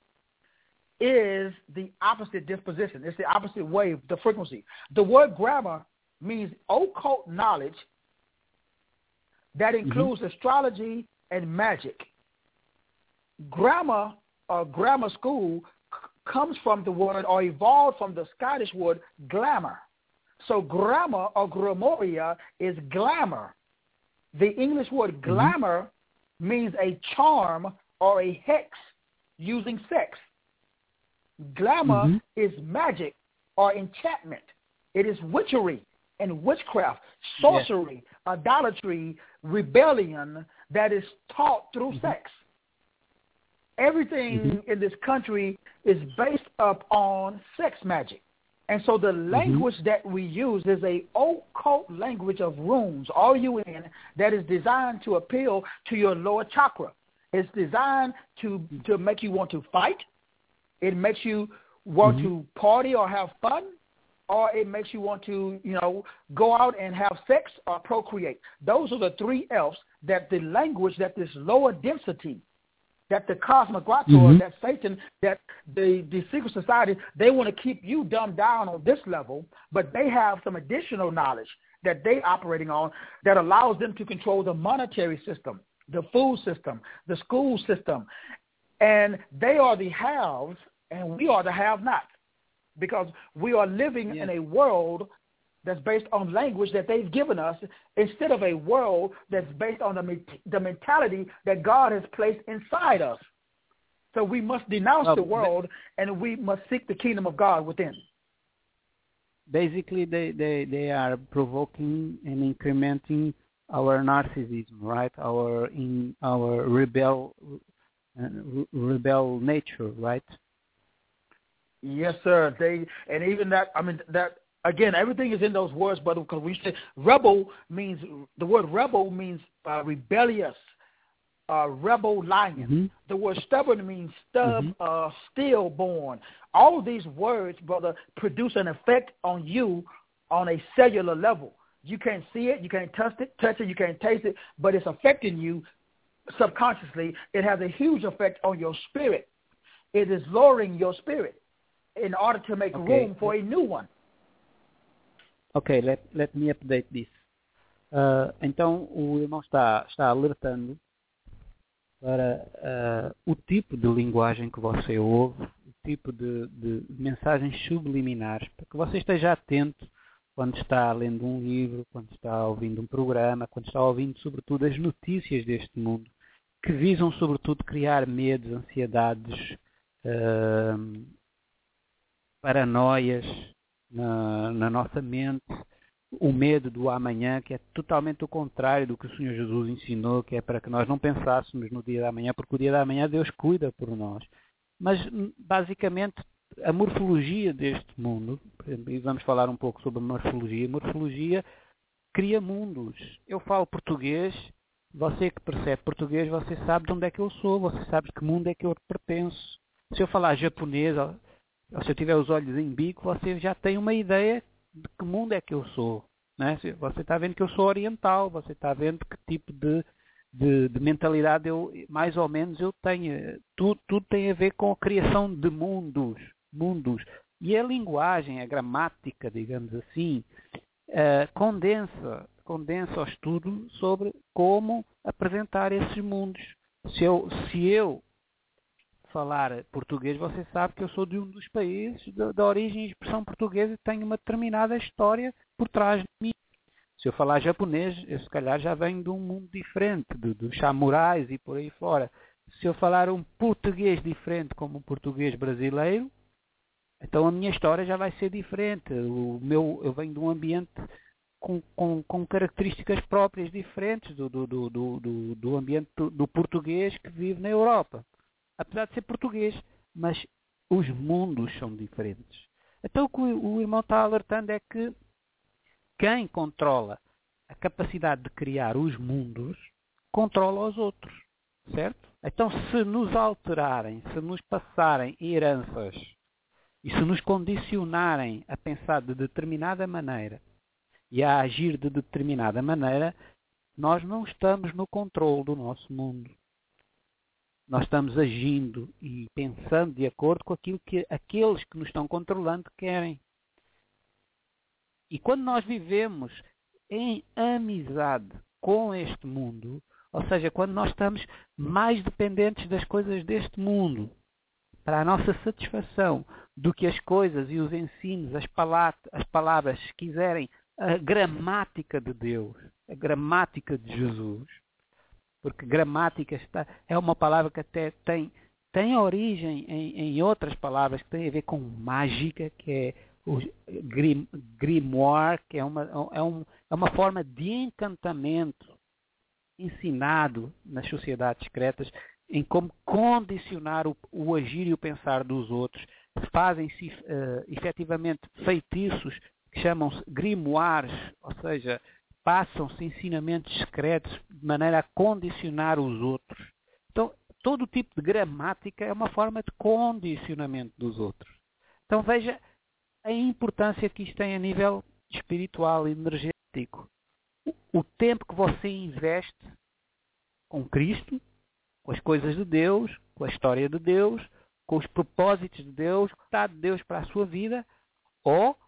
is the opposite disposition. It's the opposite wave, the frequency. The word grammar means occult knowledge that includes astrology and magic. Grammar or grammar school comes from the word or evolved from the Scottish word glamour. So grammar or grammaria is glamour. The English word glamour means a charm or a hex using sex. Glamour is magic or enchantment. It is witchery and witchcraft, sorcery, idolatry, rebellion that is taught through sex. Everything in this country is based upon sex magic. And so the language that we use is a occult language of runes, R-U-N, that is designed to appeal to your lower chakra. It's designed to make you want to fight. It makes you want to party or have fun, or it makes you want to, go out and have sex or procreate. Those are the three F's that the language, that this lower density, that the cosmogrator, that Satan, that the secret society, they want to keep you dumbed down on this level, but they have some additional knowledge that they operating on that allows them to control the monetary system, the food system, the school system. And they are the haves, and we are the have-nots, because we are living in a world that's based on language that they've given us instead of a world that's based on the mentality that God has placed inside us. So we must denounce the world, and we must seek the kingdom of God within. Basically, they are provoking and incrementing our narcissism, right? Our rebel nature, right? Yes, sir. And even that. I mean that. Again, everything is in those words, but because we say rebel means, the word rebel means rebellious, rebel lion. The word stubborn means stillborn. All of these words, brother, produce an effect on you on a cellular level. You can't see it, you can't touch it, you can't taste it, but it's affecting you subconsciously. It has a huge effect on your spirit. It is lowering your spirit in order to make room for a new one. Ok, let me update this. Então, o irmão está alertando para o tipo de linguagem que você ouve, o tipo de mensagens subliminares, para que você esteja atento quando está lendo um livro, quando está ouvindo um programa, quando está ouvindo, sobretudo, as notícias deste mundo, que visam, sobretudo, criar medos, ansiedades, paranoias, na nossa mente, o medo do amanhã, que é totalmente o contrário do que o Senhor Jesus ensinou, que é para que nós não pensássemos no dia da manhã, porque o dia da manhã Deus cuida por nós. Mas, basicamente, a morfologia deste mundo, e vamos falar um pouco sobre a morfologia cria mundos. Eu falo português, você que percebe português, você sabe de onde é que eu sou, você sabe de que mundo é que eu pertenço. Se eu falar japonês, ou se eu tiver os olhos em bico, você já tem uma ideia de que mundo é que eu sou. Né? Você está vendo que eu sou oriental, você está vendo que tipo de mentalidade eu, mais ou menos, eu tenho. Tudo tem a ver com a criação de mundos. E a linguagem, a gramática, digamos assim, condensa condensa o estudo sobre como apresentar esses mundos. Se eu falar português, você sabe que eu sou de um dos países da origem e expressão portuguesa e tenho uma determinada história por trás de mim. Se eu falar japonês, eu se calhar já venho de um mundo diferente, dos samurais e por aí fora. Se eu falar um português diferente como um português brasileiro, então a minha história já vai ser diferente. Eu venho de um ambiente com características próprias diferentes do ambiente do português que vive na Europa. Apesar de ser português, mas os mundos são diferentes. Então o que o irmão está alertando é que quem controla a capacidade de criar os mundos, controla os outros, certo? Então se nos alterarem, se nos passarem heranças e se nos condicionarem a pensar de determinada maneira e a agir de determinada maneira, nós não estamos no controle do nosso mundo. Nós estamos agindo e pensando de acordo com aquilo que aqueles que nos estão controlando querem. E quando nós vivemos em amizade com este mundo, ou seja, quando nós estamos mais dependentes das coisas deste mundo, para a nossa satisfação, do que as coisas e os ensinos, as palavras, se quiserem, a gramática de Deus, a gramática de Jesus, porque gramática é uma palavra que até tem origem em outras palavras que têm a ver com mágica, que é o grimoire, que é uma forma de encantamento ensinado nas sociedades secretas em como condicionar o agir e o pensar dos outros. Fazem-se efetivamente feitiços que chamam-se grimoires, ou seja, passam-se ensinamentos secretos de maneira a condicionar os outros. Então, todo tipo de gramática é uma forma de condicionamento dos outros. Então, veja a importância que isto tem a nível espiritual e energético. O tempo que você investe com Cristo, com as coisas de Deus, com a história de Deus, com os propósitos de Deus, o estado de Deus para a sua vida, ou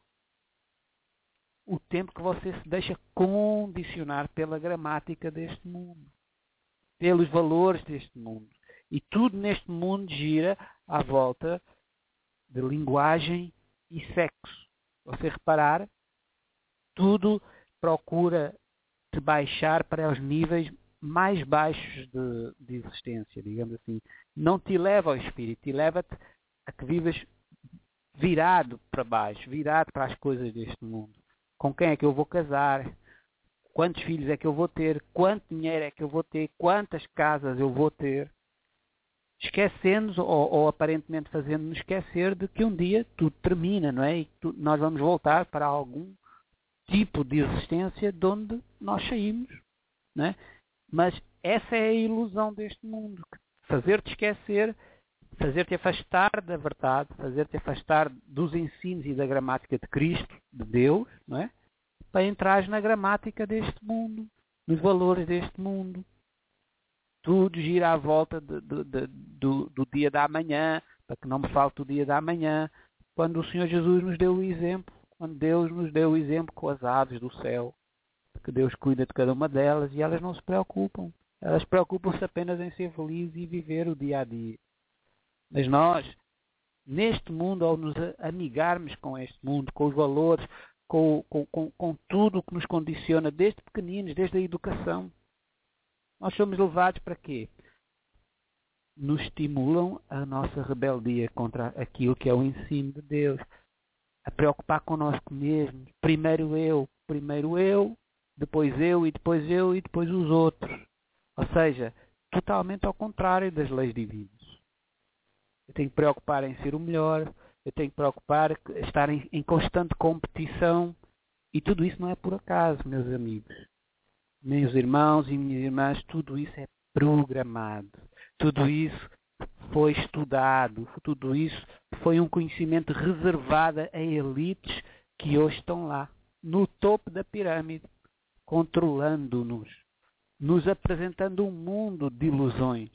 o tempo que você se deixa condicionar pela gramática deste mundo, pelos valores deste mundo. E tudo neste mundo gira à volta de linguagem e sexo. Você reparar, tudo procura te baixar para os níveis mais baixos de existência, digamos assim. Não te leva ao espírito, te leva-te a que vivas virado para baixo, virado para as coisas deste mundo. Com quem é que eu vou casar? Quantos filhos é que eu vou ter? Quanto dinheiro é que eu vou ter? Quantas casas eu vou ter? Esquecendo-nos, ou aparentemente fazendo-nos esquecer de que um dia tudo termina, não é? E nós vamos voltar para algum tipo de existência de onde nós saímos, não é? Mas essa é a ilusão deste mundo. Fazer-te esquecer, fazer-te afastar da verdade, fazer-te afastar dos ensinos e da gramática de Cristo, de Deus, não é? Para entrares na gramática deste mundo, nos valores deste mundo. Tudo gira à volta do dia da manhã, para que não me falte o dia da manhã, quando o Senhor Jesus nos deu o exemplo, quando Deus nos deu o exemplo com as aves do céu, que Deus cuida de cada uma delas e elas não se preocupam. Elas preocupam-se apenas em ser felizes e viver o dia a dia. Mas nós, neste mundo, ao nos amigarmos com este mundo, com os valores, com tudo o que nos condiciona, desde pequeninos, desde a educação, nós somos levados para quê? Nos estimulam a nossa rebeldia contra aquilo que é o ensino de Deus. A preocupar connosco mesmos. Primeiro eu, depois eu e depois eu e depois os outros. Ou seja, totalmente ao contrário das leis divinas. Eu tenho que preocupar em ser o melhor, eu tenho que preocupar em estar em constante competição. E tudo isso não é por acaso, meus amigos. Meus irmãos e minhas irmãs, tudo isso é programado. Tudo isso foi estudado. Tudo isso foi um conhecimento reservado a elites que hoje estão lá, no topo da pirâmide, controlando-nos, nos apresentando um mundo de ilusões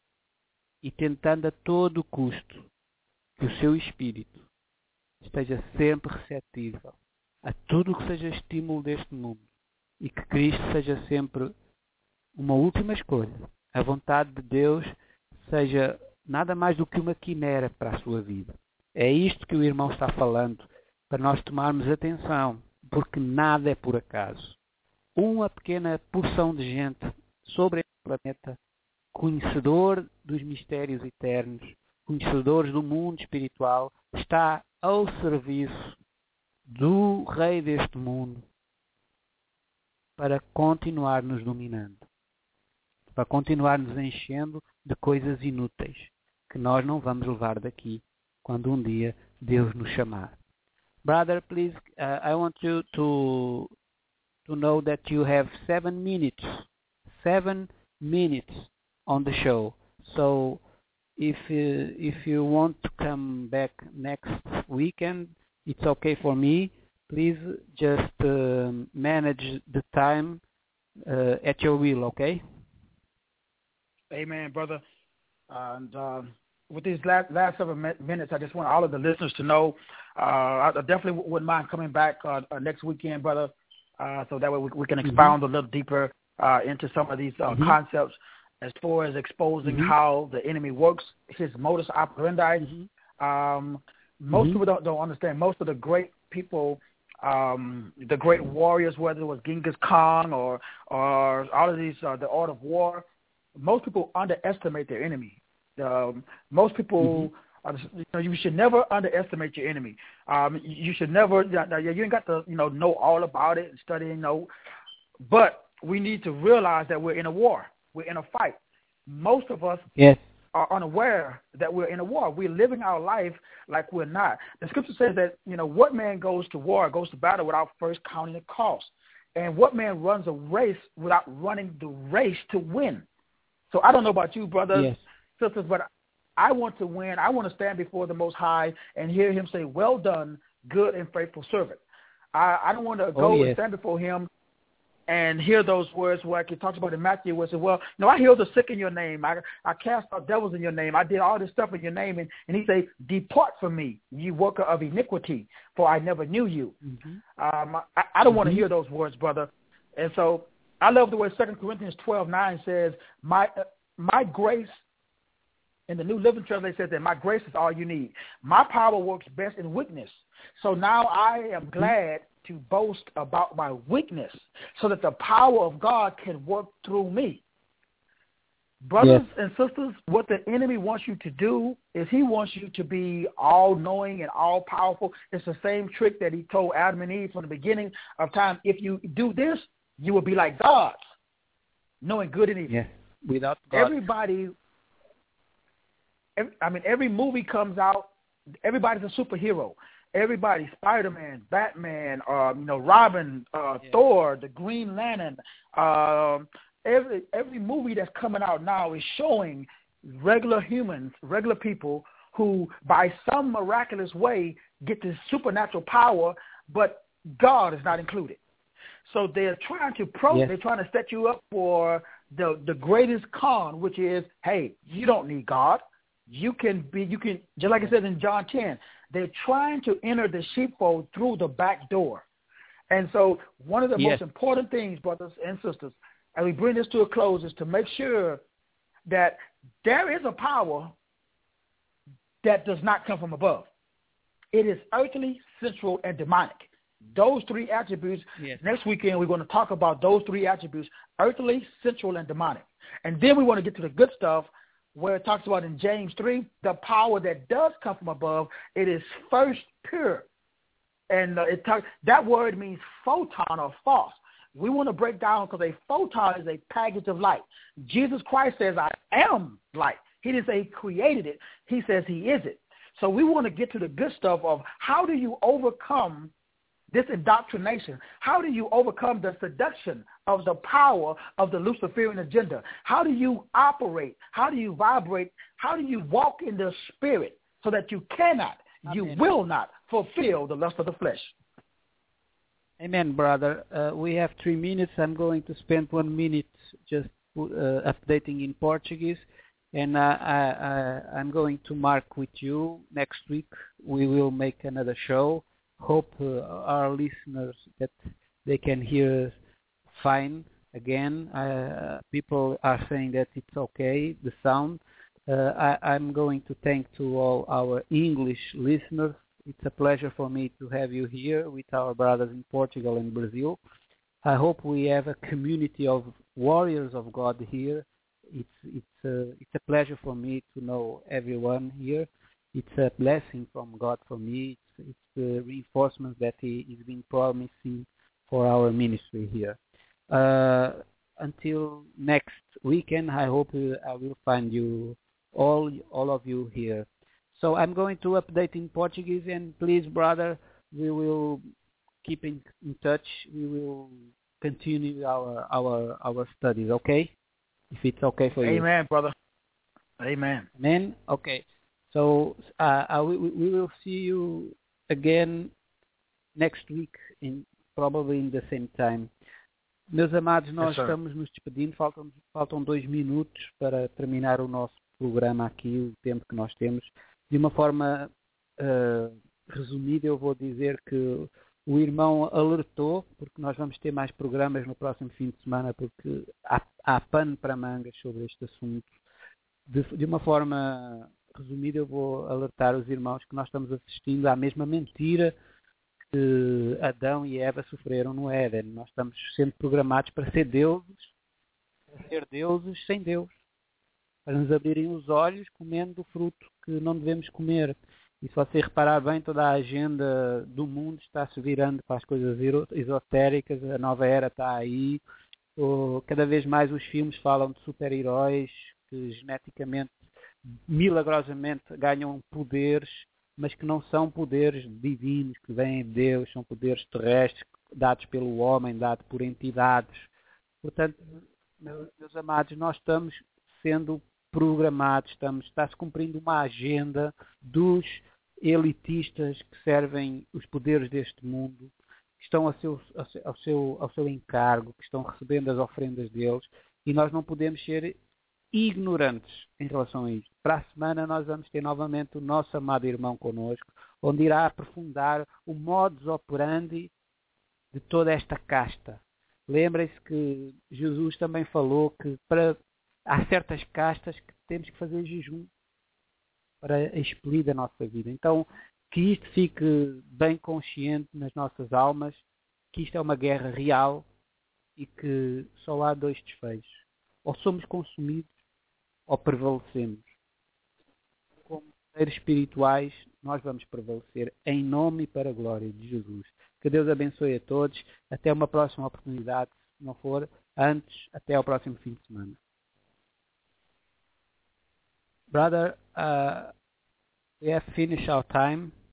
e tentando a todo custo que o seu espírito esteja sempre receptível a tudo o que seja estímulo deste mundo e que Cristo seja sempre uma última escolha. A vontade de Deus seja nada mais do que uma quimera para a sua vida. É isto que o irmão está falando, para nós tomarmos atenção, porque nada é por acaso. Uma pequena porção de gente sobre este planeta, conhecedor dos mistérios eternos, conhecedores do mundo espiritual, está ao serviço do Rei deste mundo para continuar nos dominando, para continuar nos enchendo de coisas inúteis que nós não vamos levar daqui quando um dia Deus nos chamar. Brother, please, I want you to know that you have 7 minutes on the show. So if you want to come back next weekend, it's okay for me. Please just manage the time at your will, okay? Amen, brother. And with these last 7 minutes, I just want all of the listeners to know I definitely wouldn't mind coming back next weekend, brother, so that way we can expound a little deeper into some of these concepts as far as exposing how the enemy works, his modus operandi. Most people don't understand. Most of the great people, the great warriors, whether it was Genghis Khan or all of these, the art of war, most people underestimate their enemy. Most people, you should never underestimate your enemy. You should never. You ain't got to, know all about it and study, But we need to realize that we're in a war. We're in a fight. Most of us are unaware that we're in a war. We're living our life like we're not. The scripture says that, what man goes to war, goes to battle without first counting the cost. And what man runs a race without running the race to win. So I don't know about you, brothers, sisters, but I want to win. I want to stand before the Most High and hear him say, well done, good and faithful servant. I don't want to go and stand before him and hear those words where he talks about in Matthew where it says, well, I healed the sick in your name. I cast out devils in your name. I did all this stuff in your name. And he say, depart from me, you worker of iniquity, for I never knew you. I don't want to hear those words, brother. And so I love the way 2 Corinthians 12:9 says, my grace, in the New Living Translation says that my grace is all you need. My power works best in weakness. So now I am glad to boast about my weakness so that the power of God can work through me. Brothers and sisters, what the enemy wants you to do is he wants you to be all-knowing and all-powerful. It's the same trick that he told Adam and Eve from the beginning of time. If you do this, you will be like gods, knowing good and evil. Yes, without God. Every movie comes out, everybody's a superhero. Everybody, Spider-Man, Batman, Robin, Thor, the Green Lantern. Every movie that's coming out now is showing regular humans, regular people who, by some miraculous way, get this supernatural power, but God is not included. So they're trying to they're trying to set you up for the greatest con, which is, hey, you don't need God. You can just like I said in John 10. They're trying to enter the sheepfold through the back door. And so one of the most important things, brothers and sisters, as we bring this to a close, is to make sure that there is a power that does not come from above. It is earthly, sensual, and demonic. Those three attributes, next weekend we're going to talk about those three attributes, earthly, sensual, and demonic. And then we want to get to the good stuff, where it talks about in James 3, the power that does come from above, it is first pure. And that word means photon or false. We want to break down because a photon is a package of light. Jesus Christ says, I am light. He didn't say he created it. He says he is it. So we want to get to the good stuff of how do you overcome this indoctrination? How do you overcome the seduction of the power of the Luciferian agenda? How do you operate? How do you vibrate? How do you walk in the spirit so that you will not fulfill the lust of the flesh? Amen, brother. We have 3 minutes. I'm going to spend 1 minute just updating in Portuguese. And I'm going to mark with you next week. We will make another show. Hope our listeners that they can hear fine. Again, people are saying that it's okay, the sound. I'm going to thank to all our English listeners. It's a pleasure for me to have you here with our brothers in Portugal and Brazil. I hope we have a community of warriors of God here. It's a pleasure for me to know everyone here. It's a blessing from God for me. It's the reinforcement that He is been promising for our ministry here. Until next weekend, I hope I will find you all of you here. So I'm going to update in Portuguese, and please, brother, we will keep in touch. We will continue our studies, okay? If it's okay for you. Amen, brother. Amen. Amen? Okay. So we will see you again next week, probably in the same time. Meus amados, nós estamos nos despedindo. Faltam 2 minutos para terminar o nosso programa aqui, o tempo que nós temos. De uma forma resumida, eu vou dizer que o irmão alertou, porque nós vamos ter mais programas no próximo fim de semana, porque há pano para mangas sobre este assunto. De uma forma resumida, eu vou alertar os irmãos que nós estamos assistindo à mesma mentira que Adão e Eva sofreram no Éden. Nós estamos sendo programados para ser deuses sem Deus, para nos abrirem os olhos comendo do fruto que não devemos comer. E se você reparar bem, toda a agenda do mundo está se virando para as coisas esotéricas, a nova era está aí. Cada vez mais os filmes falam de super-heróis que geneticamente, milagrosamente ganham poderes, mas que não são poderes divinos, que vêm de Deus, são poderes terrestres, dados pelo homem, dados por entidades. Portanto, meus amados, nós estamos sendo programados, está-se cumprindo uma agenda dos elitistas que servem os poderes deste mundo, que estão ao seu encargo, que estão recebendo as ofrendas deles, e nós não podemos ser ignorantes em relação a isto. Para a semana nós vamos ter novamente o nosso amado irmão connosco, onde irá aprofundar o modus operandi de toda esta casta. Lembrem-se que Jesus também falou que há certas castas que temos que fazer jejum para expelir da nossa vida. Então, que isto fique bem consciente nas nossas almas, que isto é uma guerra real e que só há 2 desfechos. Ou somos consumidos ou prevalecemos. Como seres espirituais, nós vamos prevalecer em nome e para a glória de Jesus. Que Deus abençoe a todos. Até uma próxima oportunidade. Se não for antes, até ao próximo fim de semana. Brother, we have finished our time.